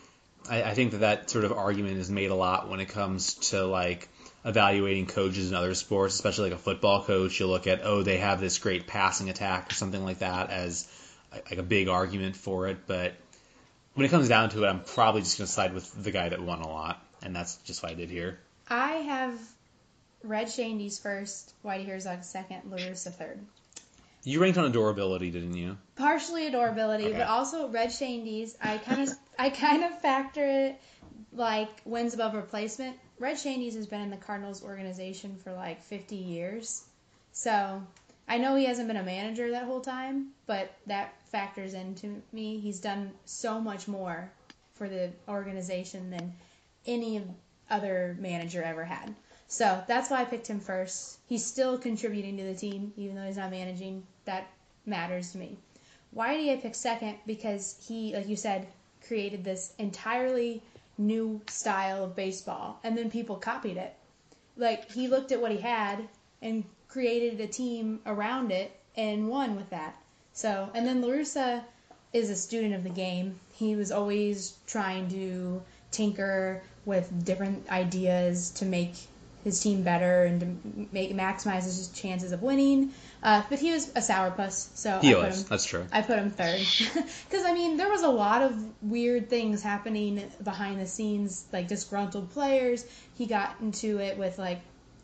I think that sort of argument is made a lot when it comes to like evaluating coaches in other sports, especially like a football coach. You look at, they have this great passing attack or something like that as like a big argument for it. But when it comes down to it, I'm probably just going to side with the guy that won a lot, and that's just what I did here. I have Red Shandies first, Whitey Herzog second, La Russa third. You ranked on adorability, didn't you? Partially adorability, Okay. but also Red Shandies. I kind of factor it like wins above replacement, Red Shaney's has been in the Cardinals organization for like 50 years. So I know he hasn't been a manager that whole time, but that factors into me. He's done so much more for the organization than any other manager ever had. So that's why I picked him first. He's still contributing to the team, even though he's not managing. That matters to me. Whitey I picked second because he, like you said, created this entirely new style of baseball, and then people copied it. Like, he looked at what he had and created a team around it and won with that. So, and then La Russa is a student of the game. He was always trying to tinker with different ideas to make his team better and to maximize his chances of winning. But he was a sourpuss, so That's true. I put him third. Because, I mean, there was a lot of weird things happening behind the scenes, like disgruntled players. He got into it with, like,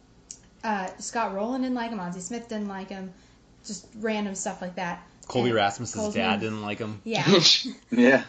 Scott Rowland didn't like him, Ozzie Smith didn't like him, just random stuff like that. Colby Rasmus's dad didn't like him. Yeah. Yeah.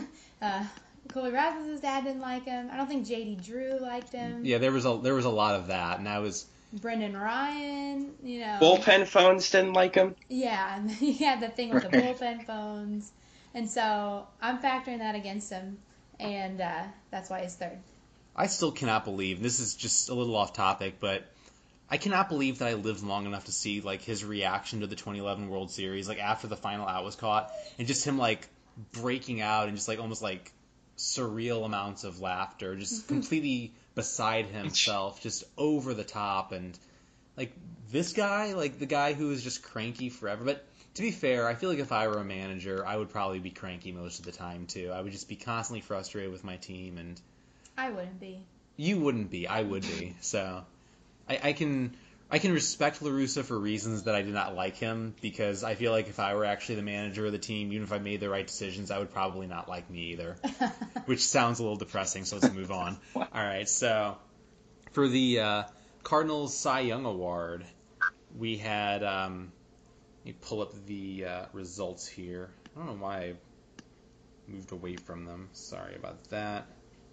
Colby Rasmus's dad didn't like him. I don't think J.D. Drew liked him. Yeah, there was a lot of that, and I was... Brendan Ryan, Bullpen phones didn't like him. Yeah, and he had the thing with the bullpen phones. And so I'm factoring that against him, and that's why he's third. I still cannot believe, this is just a little off topic, but I cannot believe that I lived long enough to see like his reaction to the 2011 World Series, like after the final out was caught, and just him like breaking out and just like almost like surreal amounts of laughter, just completely beside himself, just over the top, and like this guy, like the guy who is just cranky forever. But to be fair, I feel like if I were a manager, I would probably be cranky most of the time too. I would just be constantly frustrated with my team, and I wouldn't be. You wouldn't be. I would be. So I can respect La Russa for reasons that I did not like him, because I feel like if I were actually the manager of the team, even if I made the right decisions, I would probably not like me either. Which sounds a little depressing, so let's move on. All right, so for the Cardinals Cy Young Award, we had... let me pull up the results here. I don't know why I moved away from them. Sorry about that.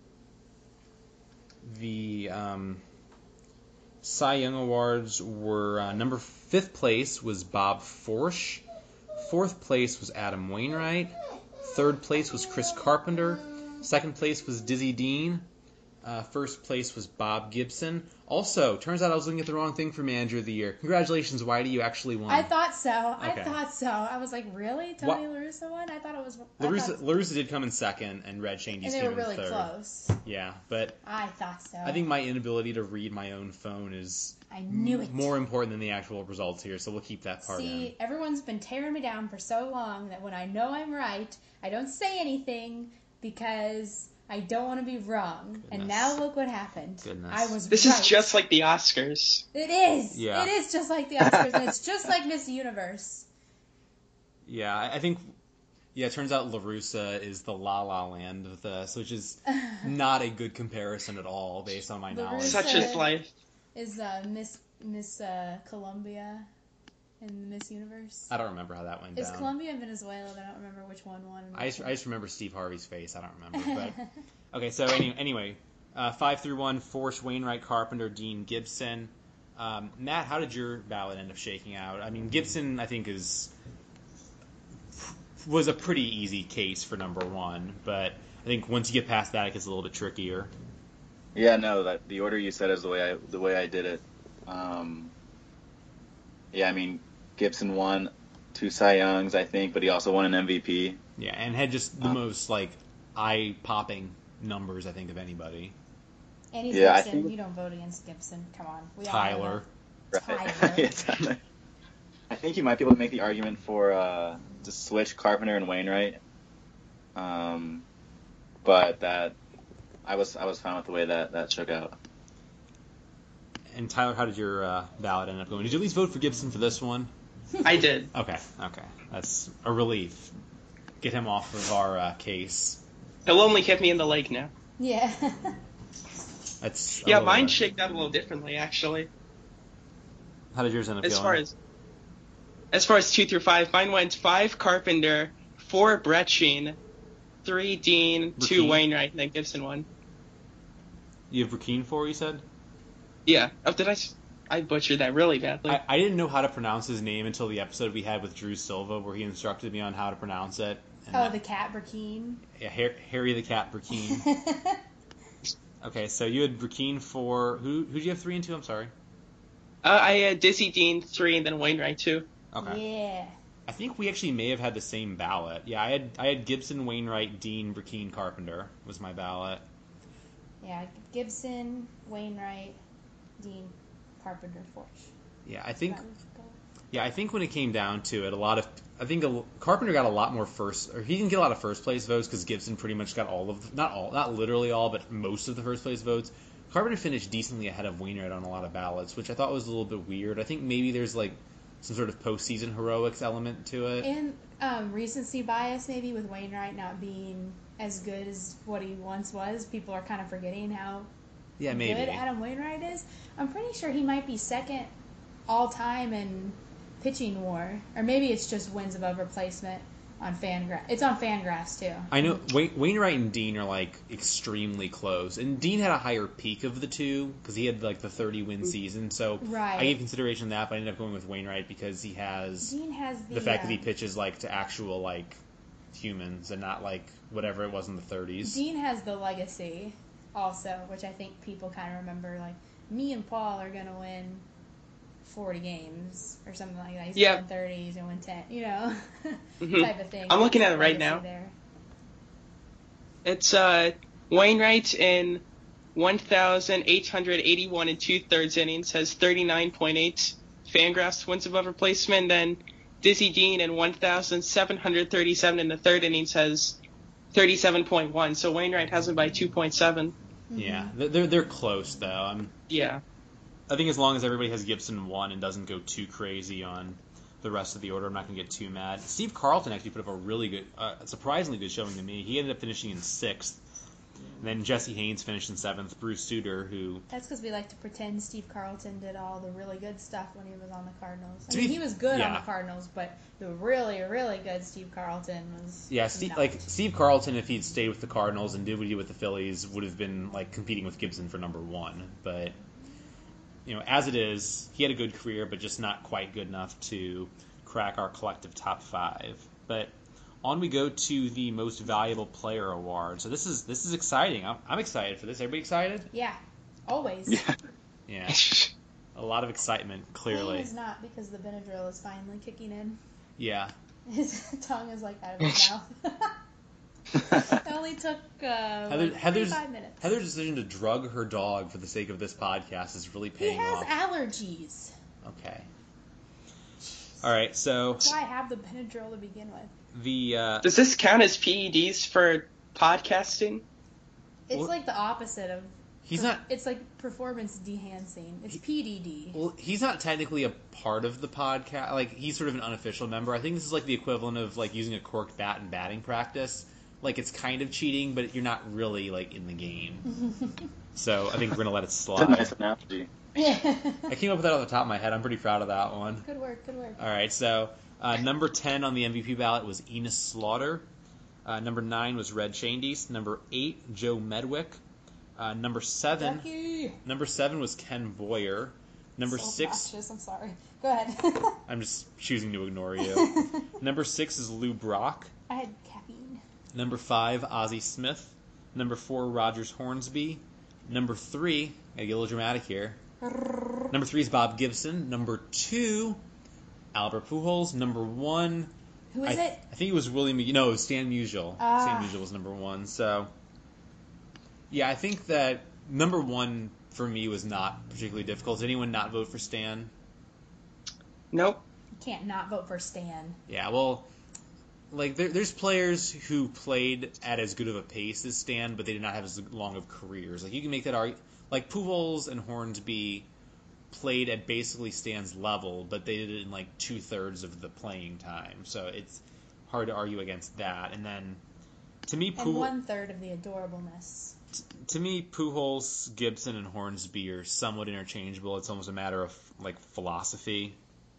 The Cy Young Awards were number 5th place was Bob Forsch. 4th place was Adam Wainwright. 3rd place was Chris Carpenter. 2nd place was Dizzy Dean. 1st place was Bob Gibson. Also, turns out I was looking at the wrong thing for Manager of the Year. Congratulations, Whitey, you actually won. I thought so. Okay. I was like, really? Tony La Russa won? I thought it was... La Russa did come in 2nd, and Red Shaney's came in 3rd. And they were really close. Yeah, but... I thought so. I think my inability to read my own phone is... I knew it. More important than the actual results here, so we'll keep that part in. See, everyone's been tearing me down for so long that when I know I'm right, I don't say anything because... I don't want to be wrong. Goodness. And now look what happened. Goodness. I was This right. is just like the Oscars. It is. Yeah. It is just like the Oscars, and it's just like Miss Universe. Yeah, I think... Yeah, it turns out La Russa is the La La Land of this, which is not a good comparison at all, based on my knowledge. Such is life. Is Miss Colombia in the Miss Universe? I don't remember how that went down. It's Colombia and Venezuela, but I don't remember which one won. I just remember Steve Harvey's face. I don't remember. But okay, so anyway, 5 through 1, Forsch, Wainwright, Carpenter, Dean, Gibson. Matt, how did your ballot end up shaking out? I mean, Gibson, I think, was a pretty easy case for number 1, but I think once you get past that, it gets a little bit trickier. Yeah, no, the order you said is the way I did it. Yeah, I mean, Gibson won 2 Cy Youngs, I think, but he also won an MVP. Yeah, and had just the most like eye-popping numbers, I think, of anybody. And he's Gibson. You don't vote against Gibson. Come on, Tyler. Tyler. I think you might be able to make the argument for to switch Carpenter and Wainwright, but that I was fine with the way that shook out. And Tyler, how did your ballot end up going? Did you at least vote for Gibson for this one? I did. Okay. That's a relief. Get him off of our case. He'll only keep me in the lake now. Yeah. That's mine shaked out a little differently, actually. How did yours end up going? As far as 2 through 5, mine went 5 Carpenter, 4 Brett Sheen, 3 Dean, 2 Wainwright, and then Gibson won. You have Burkeen 4, you said? Yeah. Oh, I butchered that really badly. I didn't know how to pronounce his name until the episode we had with Drew Silva, where he instructed me on how to pronounce it. And the cat Burkeen. Yeah, Harry the Cat Burkeen. Okay, so you had Burkeen 4. Who'd you have 3 and 2? I'm sorry. I had Dizzy Dean 3 and then Wainwright 2. Okay. Yeah. I think we actually may have had the same ballot. Yeah, I had Gibson, Wainwright, Dean, Burkeen, Carpenter was my ballot. Yeah, Gibson, Wainwright, Dean, Carpenter, Forge. Yeah, I think when it came down to it, Carpenter got a lot more he didn't get a lot of first place votes because Gibson pretty much got not literally all, but most of the first place votes. Carpenter finished decently ahead of Wainwright on a lot of ballots, which I thought was a little bit weird. I think maybe there's like some sort of postseason heroics element to it. And recency bias maybe with Wainwright not being as good as what he once was. People are kind of forgetting how good Adam Wainwright is. I'm pretty sure he might be second all time in pitching WAR, or maybe it's just wins above replacement on Fangraphs. It's on Fangraphs too. I know Wainwright and Dean are like extremely close, and Dean had a higher peak of the two because he had like the 30-win season. So I gave consideration to that, but I ended up going with Wainwright because Dean has the fact that he pitches like to actual like humans and not like whatever it was in the 30s. Dean has the legacy also, which I think people kind of remember. Like me and Paul are gonna win 40 games or something like that. He's going to win 30, he's going to win 10, you know, type of thing. I'm looking at it right now. There. It's Wainwright in 1,881 and 2/3 innings has 39.8 Fangraphs wins above replacement. Then Dizzy Dean in 1,737 in the 3rd innings has 37.1. So Wainwright has him by 2.7. Mm-hmm. Yeah, they're close though. Yeah. I think as long as everybody has Gibson 1 and doesn't go too crazy on the rest of the order, I'm not going to get too mad. Steve Carlton actually put up a really good, surprisingly good showing to me. He ended up finishing in 6th. And then Jesse Haynes finished in 7th. Bruce Sutter, who... That's because we like to pretend Steve Carlton did all the really good stuff when he was on the Cardinals. I mean, he was good on the Cardinals, but the really, really good Steve Carlton was... Yeah, Steve Carlton, if he'd stayed with the Cardinals and did what he did with the Phillies, would have been like competing with Gibson for number 1. But... You know, as it is, he had a good career, but just not quite good enough to crack our collective top 5. But on we go to the most valuable player award. So this is exciting. I'm excited for this. Everybody excited? Yeah, always. Yeah. A lot of excitement, clearly. He is not, because the Benadryl is finally kicking in. Yeah. His tongue is like out of his mouth. It only took 35 minutes. Heather's decision to drug her dog for the sake of this podcast is really paying off. He has allergies. Okay. All right, so... That's why I have the Benadryl to begin with. Does this count as PEDs for podcasting? It's like the opposite of... It's like performance enhancing. It's PDD. Well, he's not technically a part of the podcast. Like, he's sort of an unofficial member. I think this is like the equivalent of like using a corked bat in batting practice. Like, it's kind of cheating, but you're not really like in the game. So I think we're gonna let it slide. That's a nice analogy. I came up with that off the top of my head. I'm pretty proud of that one. Good work. All right, so number 10 on the MVP ballot was Enos Slaughter. Number 9 was Red Shandies. Number 8, Joe Medwick. Number 7 was Ken Boyer. Number 6. I'm sorry. Go ahead. I'm just choosing to ignore you. Number 6 is Lou Brock. I had caffeine. Number 5, Ozzie Smith. Number 4, Rogers Hornsby. Number 3, gotta get a little dramatic here. Number 3 is Bob Gibson. Number 2, Albert Pujols. Number 1, who is it? I think it was Willie McGee. No, it was Stan Musial. Stan Musial was number 1. So, yeah, I think that number 1 for me was not particularly difficult. Did anyone not vote for Stan? Nope. You can't not vote for Stan. Yeah, well, like there's players who played at as good of a pace as Stan, but they did not have as long of careers. Like you can make that argument. Like Pujols and Hornsby played at basically Stan's level, but they did it in like 2/3 of the playing time. So it's hard to argue against that. And then to me, and 1/3 of the adorableness. To me, Pujols, Gibson, and Hornsby are somewhat interchangeable. It's almost a matter of like philosophy.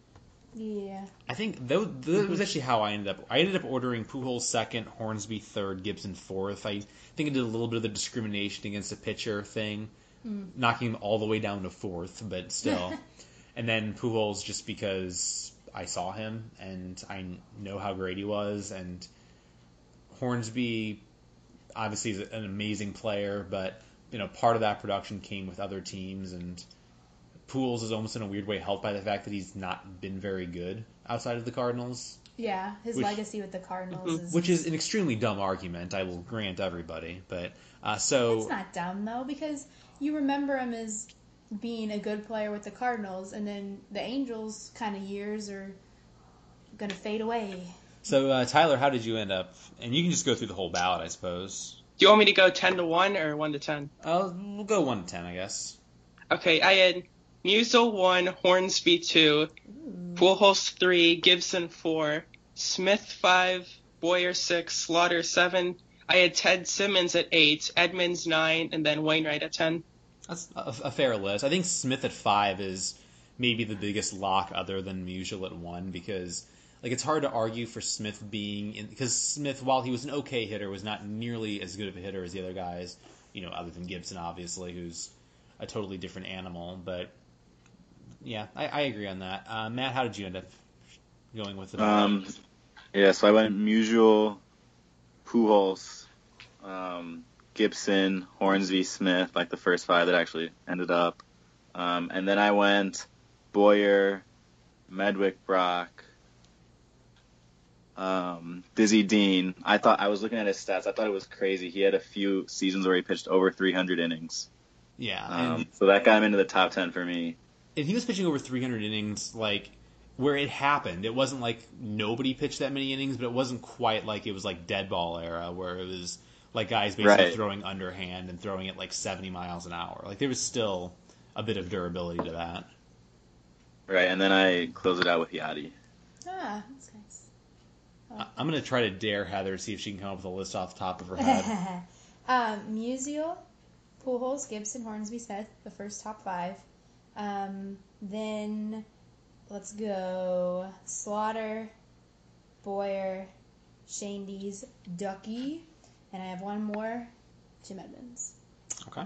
Yeah. I think that was actually how I ended up. I ended up ordering Pujols second, Hornsby third, Gibson fourth. I think I did a little bit of the discrimination against a pitcher thing, knocking him all the way down to fourth, but still. And then Pujols just because I saw him and I know how great he was, and Hornsby obviously is an amazing player, but part of that production came with other teams, and Pujols is almost in a weird way helped by the fact that he's not been very good outside of the Cardinals. Yeah, his legacy with the Cardinals is... Which is an extremely dumb argument, I will grant everybody. But so... It's not dumb, though, because you remember him as being a good player with the Cardinals, and then the Angels kind of years are going to fade away. So, Tyler, how did you end up? And you can just go through the whole ballot, I suppose. Do you want me to go 10-1 or 1-10? We'll go 1-10, I guess. Okay, I had Musial 1, Hornsby 2, Pujols 3, Gibson 4, Smith 5, Boyer 6, Slaughter 7. I had Ted Simmons at 8, Edmonds 9, and then Wainwright at 10. That's a fair list. I think Smith at 5 is maybe the biggest lock other than Musial at 1 because it's hard to argue for Smith being in, because Smith, while he was an okay hitter, was not nearly as good of a hitter as the other guys, other than Gibson, obviously, who's a totally different animal. But yeah, I agree on that. Matt, how did you end up going with it? Yeah, so I went Musial, Pujols, Gibson, Hornsby, Smith, like the first 5 that actually ended up. And then I went Boyer, Medwick, Brock, Dizzy Dean. I was looking at his stats. I thought it was crazy. He had a few seasons where he pitched over 300 innings. Yeah. So that got him into the top 10 for me. And he was pitching over 300 innings, where it happened. It wasn't like nobody pitched that many innings, but it wasn't quite like it was like dead ball era, where it was like guys basically throwing underhand and throwing it 70 miles an hour. There was still a bit of durability to that. Right, and then I close it out with Yachty. Ah, that's nice. I'm going to try to dare Heather to see if she can come up with a list off the top of her head. Musial, Pujols, Gibson, Hornsby, Smith, the first top 5. Then let's go Slaughter, Boyer, Shane Dees, Ducky, and I have one more, Jim Edmonds. Okay.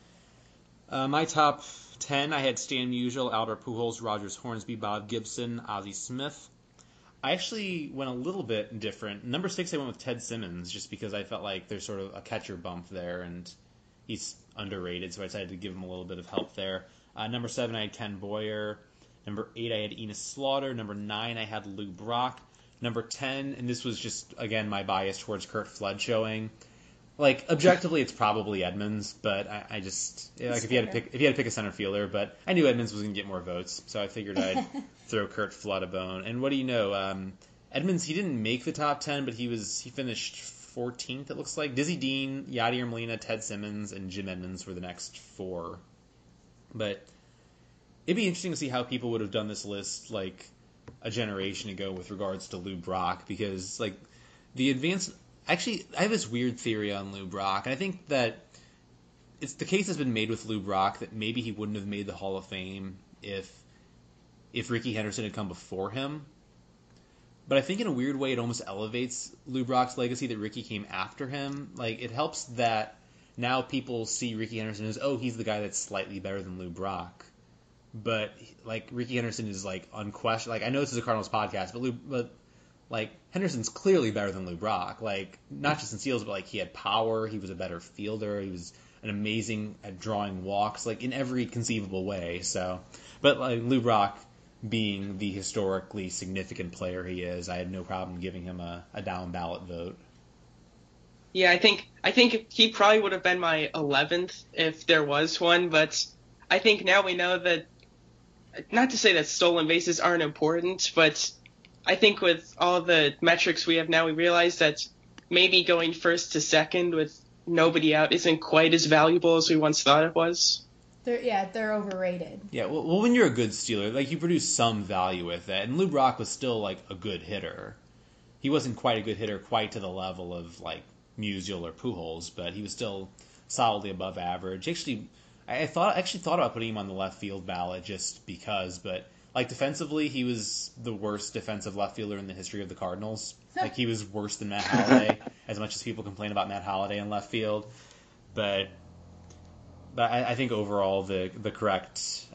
My top 10, I had Stan Musial, Albert Pujols, Rogers Hornsby, Bob Gibson, Ozzie Smith. I actually went a little bit different. Number 6, I went with Ted Simmons, just because I felt like there's sort of a catcher bump there, and he's underrated, so I decided to give him a little bit of help there. Number 7, I had Ken Boyer. Number 8, I had Enos Slaughter. Number 9, I had Lou Brock. Number 10, and this was just, again, my bias towards Curt Flood showing. Objectively, it's probably Edmonds, but I just if you had to pick a center fielder, but I knew Edmonds was going to get more votes, so I figured I'd throw Curt Flood a bone. And what do you know? Edmonds, he didn't make the top 10, but he finished 14th. It looks like Dizzy Dean, Yadier Molina, Ted Simmons, and Jim Edmonds were the next 4. But it'd be interesting to see how people would have done this list a generation ago with regards to Lou Brock, because the advanced. Actually, I have this weird theory on Lou Brock, and I think that it's the case has been made with Lou Brock that maybe he wouldn't have made the Hall of Fame if Rickey Henderson had come before him. But I think in a weird way it almost elevates Lou Brock's legacy that Rickey came after him. It helps that now people see Rickey Henderson as, he's the guy that's slightly better than Lou Brock. But Rickey Henderson is unquestioned. I know this is a Cardinals podcast, but Henderson's clearly better than Lou Brock. Not just in steals, but he had power. He was a better fielder. He was an amazing at drawing walks, in every conceivable way. So, but Lou Brock being the historically significant player he is, I had no problem giving him a down ballot vote. Yeah, I think he probably would have been my 11th if there was one, but I think now we know that, not to say that stolen bases aren't important, but I think with all the metrics we have now, we realize that maybe going first to second with nobody out isn't quite as valuable as we once thought it was. They're overrated. Yeah, well, when you're a good stealer, you produce some value with that. And Lou Brock was still, a good hitter. He wasn't quite a good hitter, quite to the level of, Musial or Pujols, but he was still solidly above average. Actually, I thought about putting him on the left field ballot just because, but Like, defensively, he was the worst defensive left fielder in the history of the Cardinals. Like, he was worse than Matt Holliday, as much as people complain about Matt Holliday in left field. But I think overall the correct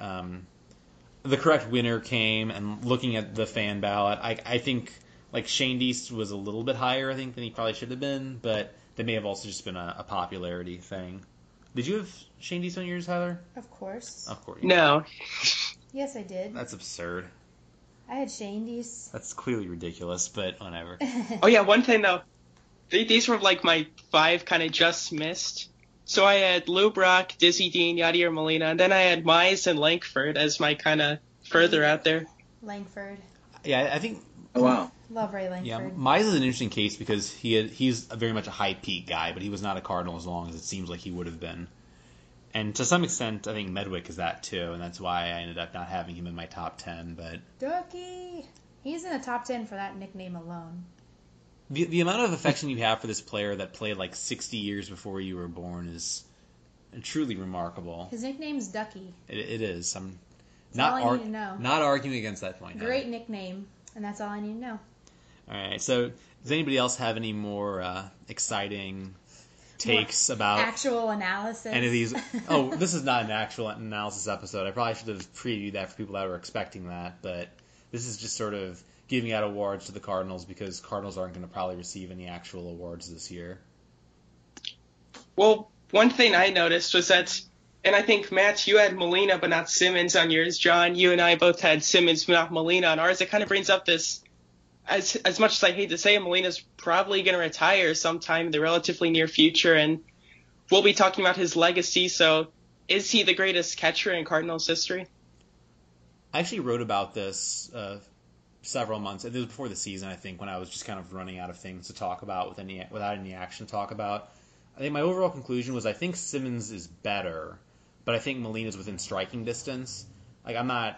winner came, and looking at the fan ballot, I think like Shane Deist was a little bit higher, I think, than he probably should have been, but that may have also just been a popularity thing. Did you have Shane Deist on yours, Tyler? Of course. Of course. No. Yes, I did. That's absurd. I had Shane Deist. That's clearly ridiculous, but whatever. Oh yeah, one thing though, these were like my 5 kind of just missed. So I had Lou Brock, Dizzy Dean, Yadier Molina, and then I had Mize and Langford as my kind of further out there. Langford. Yeah, I think. Oh, wow. Love Ray Langford. Yeah, Mize is an interesting case because he's very much a high peak guy, but he was not a Cardinal as long as it seems like he would have been. And to some extent, I think Medwick is that too, and that's why I ended up not having him in my top 10. But Ducky, he's in the top 10 for that nickname alone. The amount of affection you have for this player that played like 60 years before you were born is truly remarkable. His nickname's Ducky. It is. I'm that's all I need to know. Not arguing against that point. Great nickname, and that's all I need to know. All right. So, does anybody else have any more exciting takes about actual analysis? Any of these? Oh, this is not an actual analysis episode. I probably should have previewed that for people that were expecting that, but this is just sort of giving out awards to the Cardinals because Cardinals aren't going to probably receive any actual awards this year. Well, one thing I noticed was that, and I think, Matt, you had Molina but not Simmons on yours. John, you and I both had Simmons but not Molina on ours. It kind of brings up this, as much as I hate to say it, Molina's probably going to retire sometime in the relatively near future, and we'll be talking about his legacy. So is he the greatest catcher in Cardinals history? I actually wrote about this several months. It was before the season, I think, when I was just kind of running out of things to talk about without any action to talk about. I think my overall conclusion was I think Simmons is better, but I think Molina's within striking distance. Like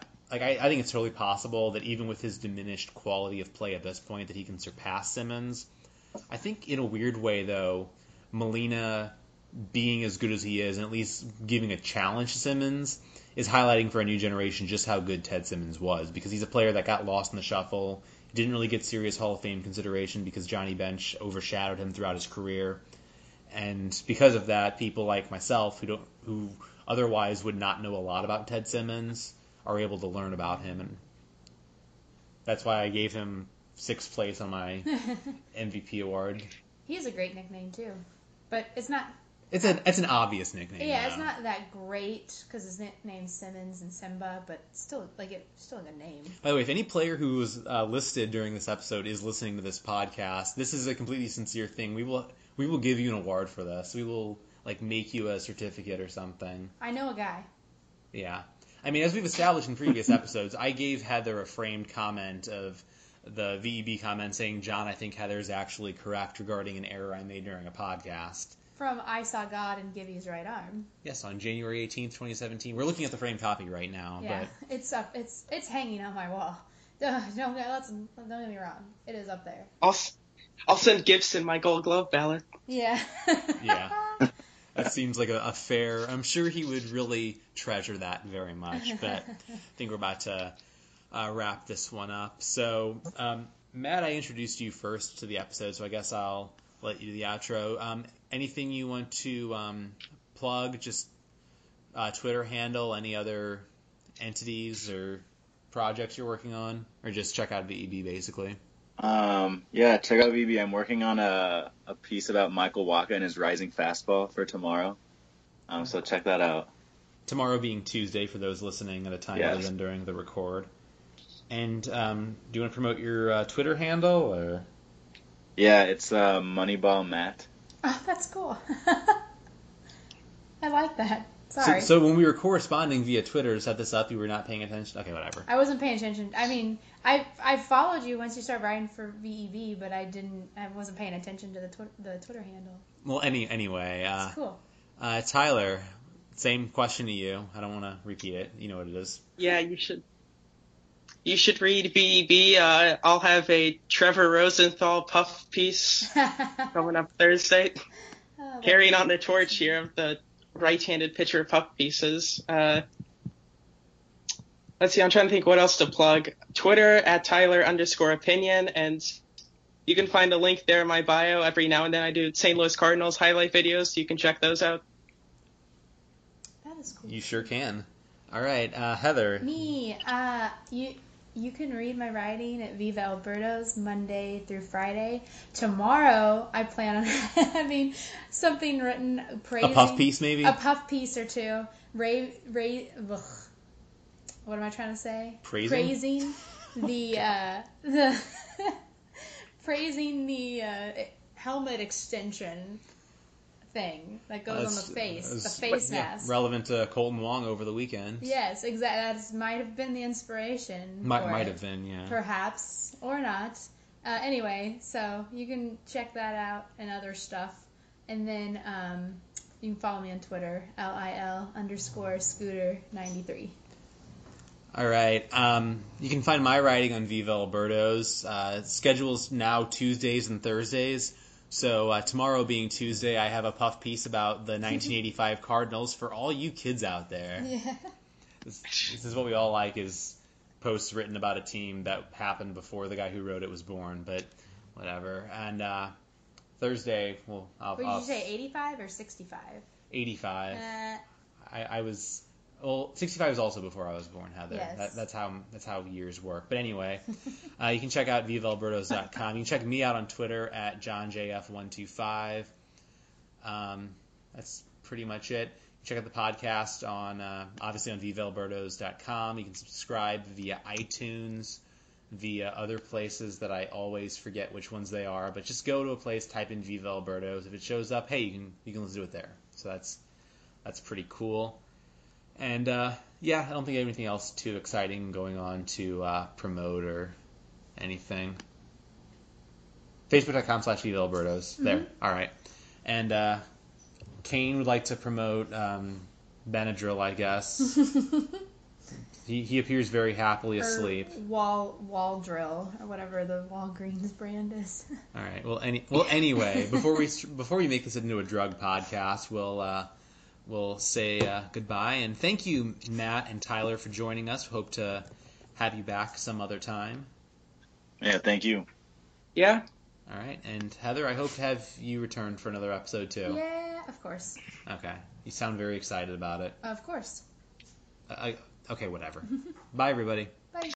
I think it's totally possible that even with his diminished quality of play at this point that he can surpass Simmons. I think in a weird way though, Molina being as good as he is and at least giving a challenge to Simmons is highlighting for a new generation just how good Ted Simmons was, because he's a player that got lost in the shuffle, didn't really get serious Hall of Fame consideration because Johnny Bench overshadowed him throughout his career. And because of that, people like myself who otherwise would not know a lot about Ted Simmons are able to learn about him, and that's why I gave him 6th place on my MVP award. He has a great nickname too, but it's not. It's an obvious nickname. Yeah, it's not that great because his nickname's Simmons and Simba, but still a good name. By the way, if any player who was listed during this episode is listening to this podcast, this is a completely sincere thing. We will give you an award for this. We will make you a certificate or something. I know a guy. Yeah. I mean, as we've established in previous episodes, I gave Heather a framed comment of the VEB comment saying, John, I think Heather's actually correct regarding an error I made during a podcast. From I Saw God in Gibby's Right Arm. Yes, on January 18th, 2017. We're looking at the framed copy right now. Yeah, but it's up. It's hanging on my wall. Don't get me wrong. It is up there. I'll send Gibson my Gold Glove ballot. Yeah. Yeah. That seems like a fair... I'm sure he would really treasure that very much. But I think we're about to wrap this one up. So, Matt, I introduced you first to the episode, so I guess I'll let you do the outro. Anything you want to plug? Just Twitter handle, any other entities or projects you're working on? Or just check out VEB, basically? Yeah, check out VB. I'm working on a piece about Michael Wacha and his rising fastball for tomorrow. So check that out. Tomorrow being Tuesday for those listening at a time other than during the record. And do you want to promote your Twitter handle? Or? Yeah, it's Moneyball Matt. Oh, that's cool. I like that. Sorry. So when we were corresponding via Twitter to set this up, you were not paying attention? Okay, whatever. I wasn't paying attention. I mean, I followed you once you started writing for VEB, but I wasn't paying attention to the Twitter handle. Well, anyway. That's cool. Tyler, same question to you. I don't want to repeat it. You know what it is. Yeah, you should. You should read VEB. I'll have a Trevor Rosenthal puff piece coming up Thursday. Carrying on the torch here of the right-handed pitcher puff pieces. let's see, I'm trying to think what else to plug. Twitter at Tyler_opinion, and you can find a link there in my bio. Every now and then I do St. Louis Cardinals highlight videos, so you can check those out. That is cool. You sure can. All right, Heather. Me, you can read my writing at Viva Alberto's Monday through Friday. Tomorrow, I plan on having something written praising... A puff piece, maybe? A puff piece or two. What am I trying to say? Praising the praising the helmet extension thing that goes on the face, the face mask. Relevant to Colton Wong over the weekend. Yes, exactly. That might have been the inspiration. Might have been, yeah. Perhaps, or not. Anyway, so you can check that out and other stuff. And then you can follow me on Twitter, LIL_Scooter93. All right. You can find my writing on Viva Alberto's. Schedule's now Tuesdays and Thursdays. So tomorrow being Tuesday, I have a puff piece about the 1985 Cardinals for all you kids out there. Yeah. This is what we all like, is posts written about a team that happened before the guy who wrote it was born, but whatever. And Thursday, well, What did you say, 85 or 65? 85. I was... Well, 65 was also before I was born, Heather. Yes. That's how years work. But anyway, you can check out VivaAlbertos.com. You can check me out on Twitter at JohnJF125. That's pretty much it. Check out the podcast on obviously on VivaAlbertos.com. You can subscribe via iTunes, via other places that I always forget which ones they are. But just go to a place, type in Viva Albertos. If it shows up, hey, you can listen to it there. So that's pretty cool. And, yeah, I don't think anything else too exciting going on to promote or anything. Facebook.com/Viva Albertos. Mm-hmm. There. All right. And Kane would like to promote Benadryl, I guess. He appears very happily asleep. Wall drill, or whatever the Walgreens brand is. All right. Well, anyway, before we make this into a drug podcast, we'll say goodbye, and thank you, Matt and Tyler, for joining us. Hope to have you back some other time. Yeah, thank you. Yeah. All right, and Heather, I hope to have you return for another episode too. Yeah, of course. Okay, you sound very excited about it. Of course. Okay, whatever. Bye, everybody.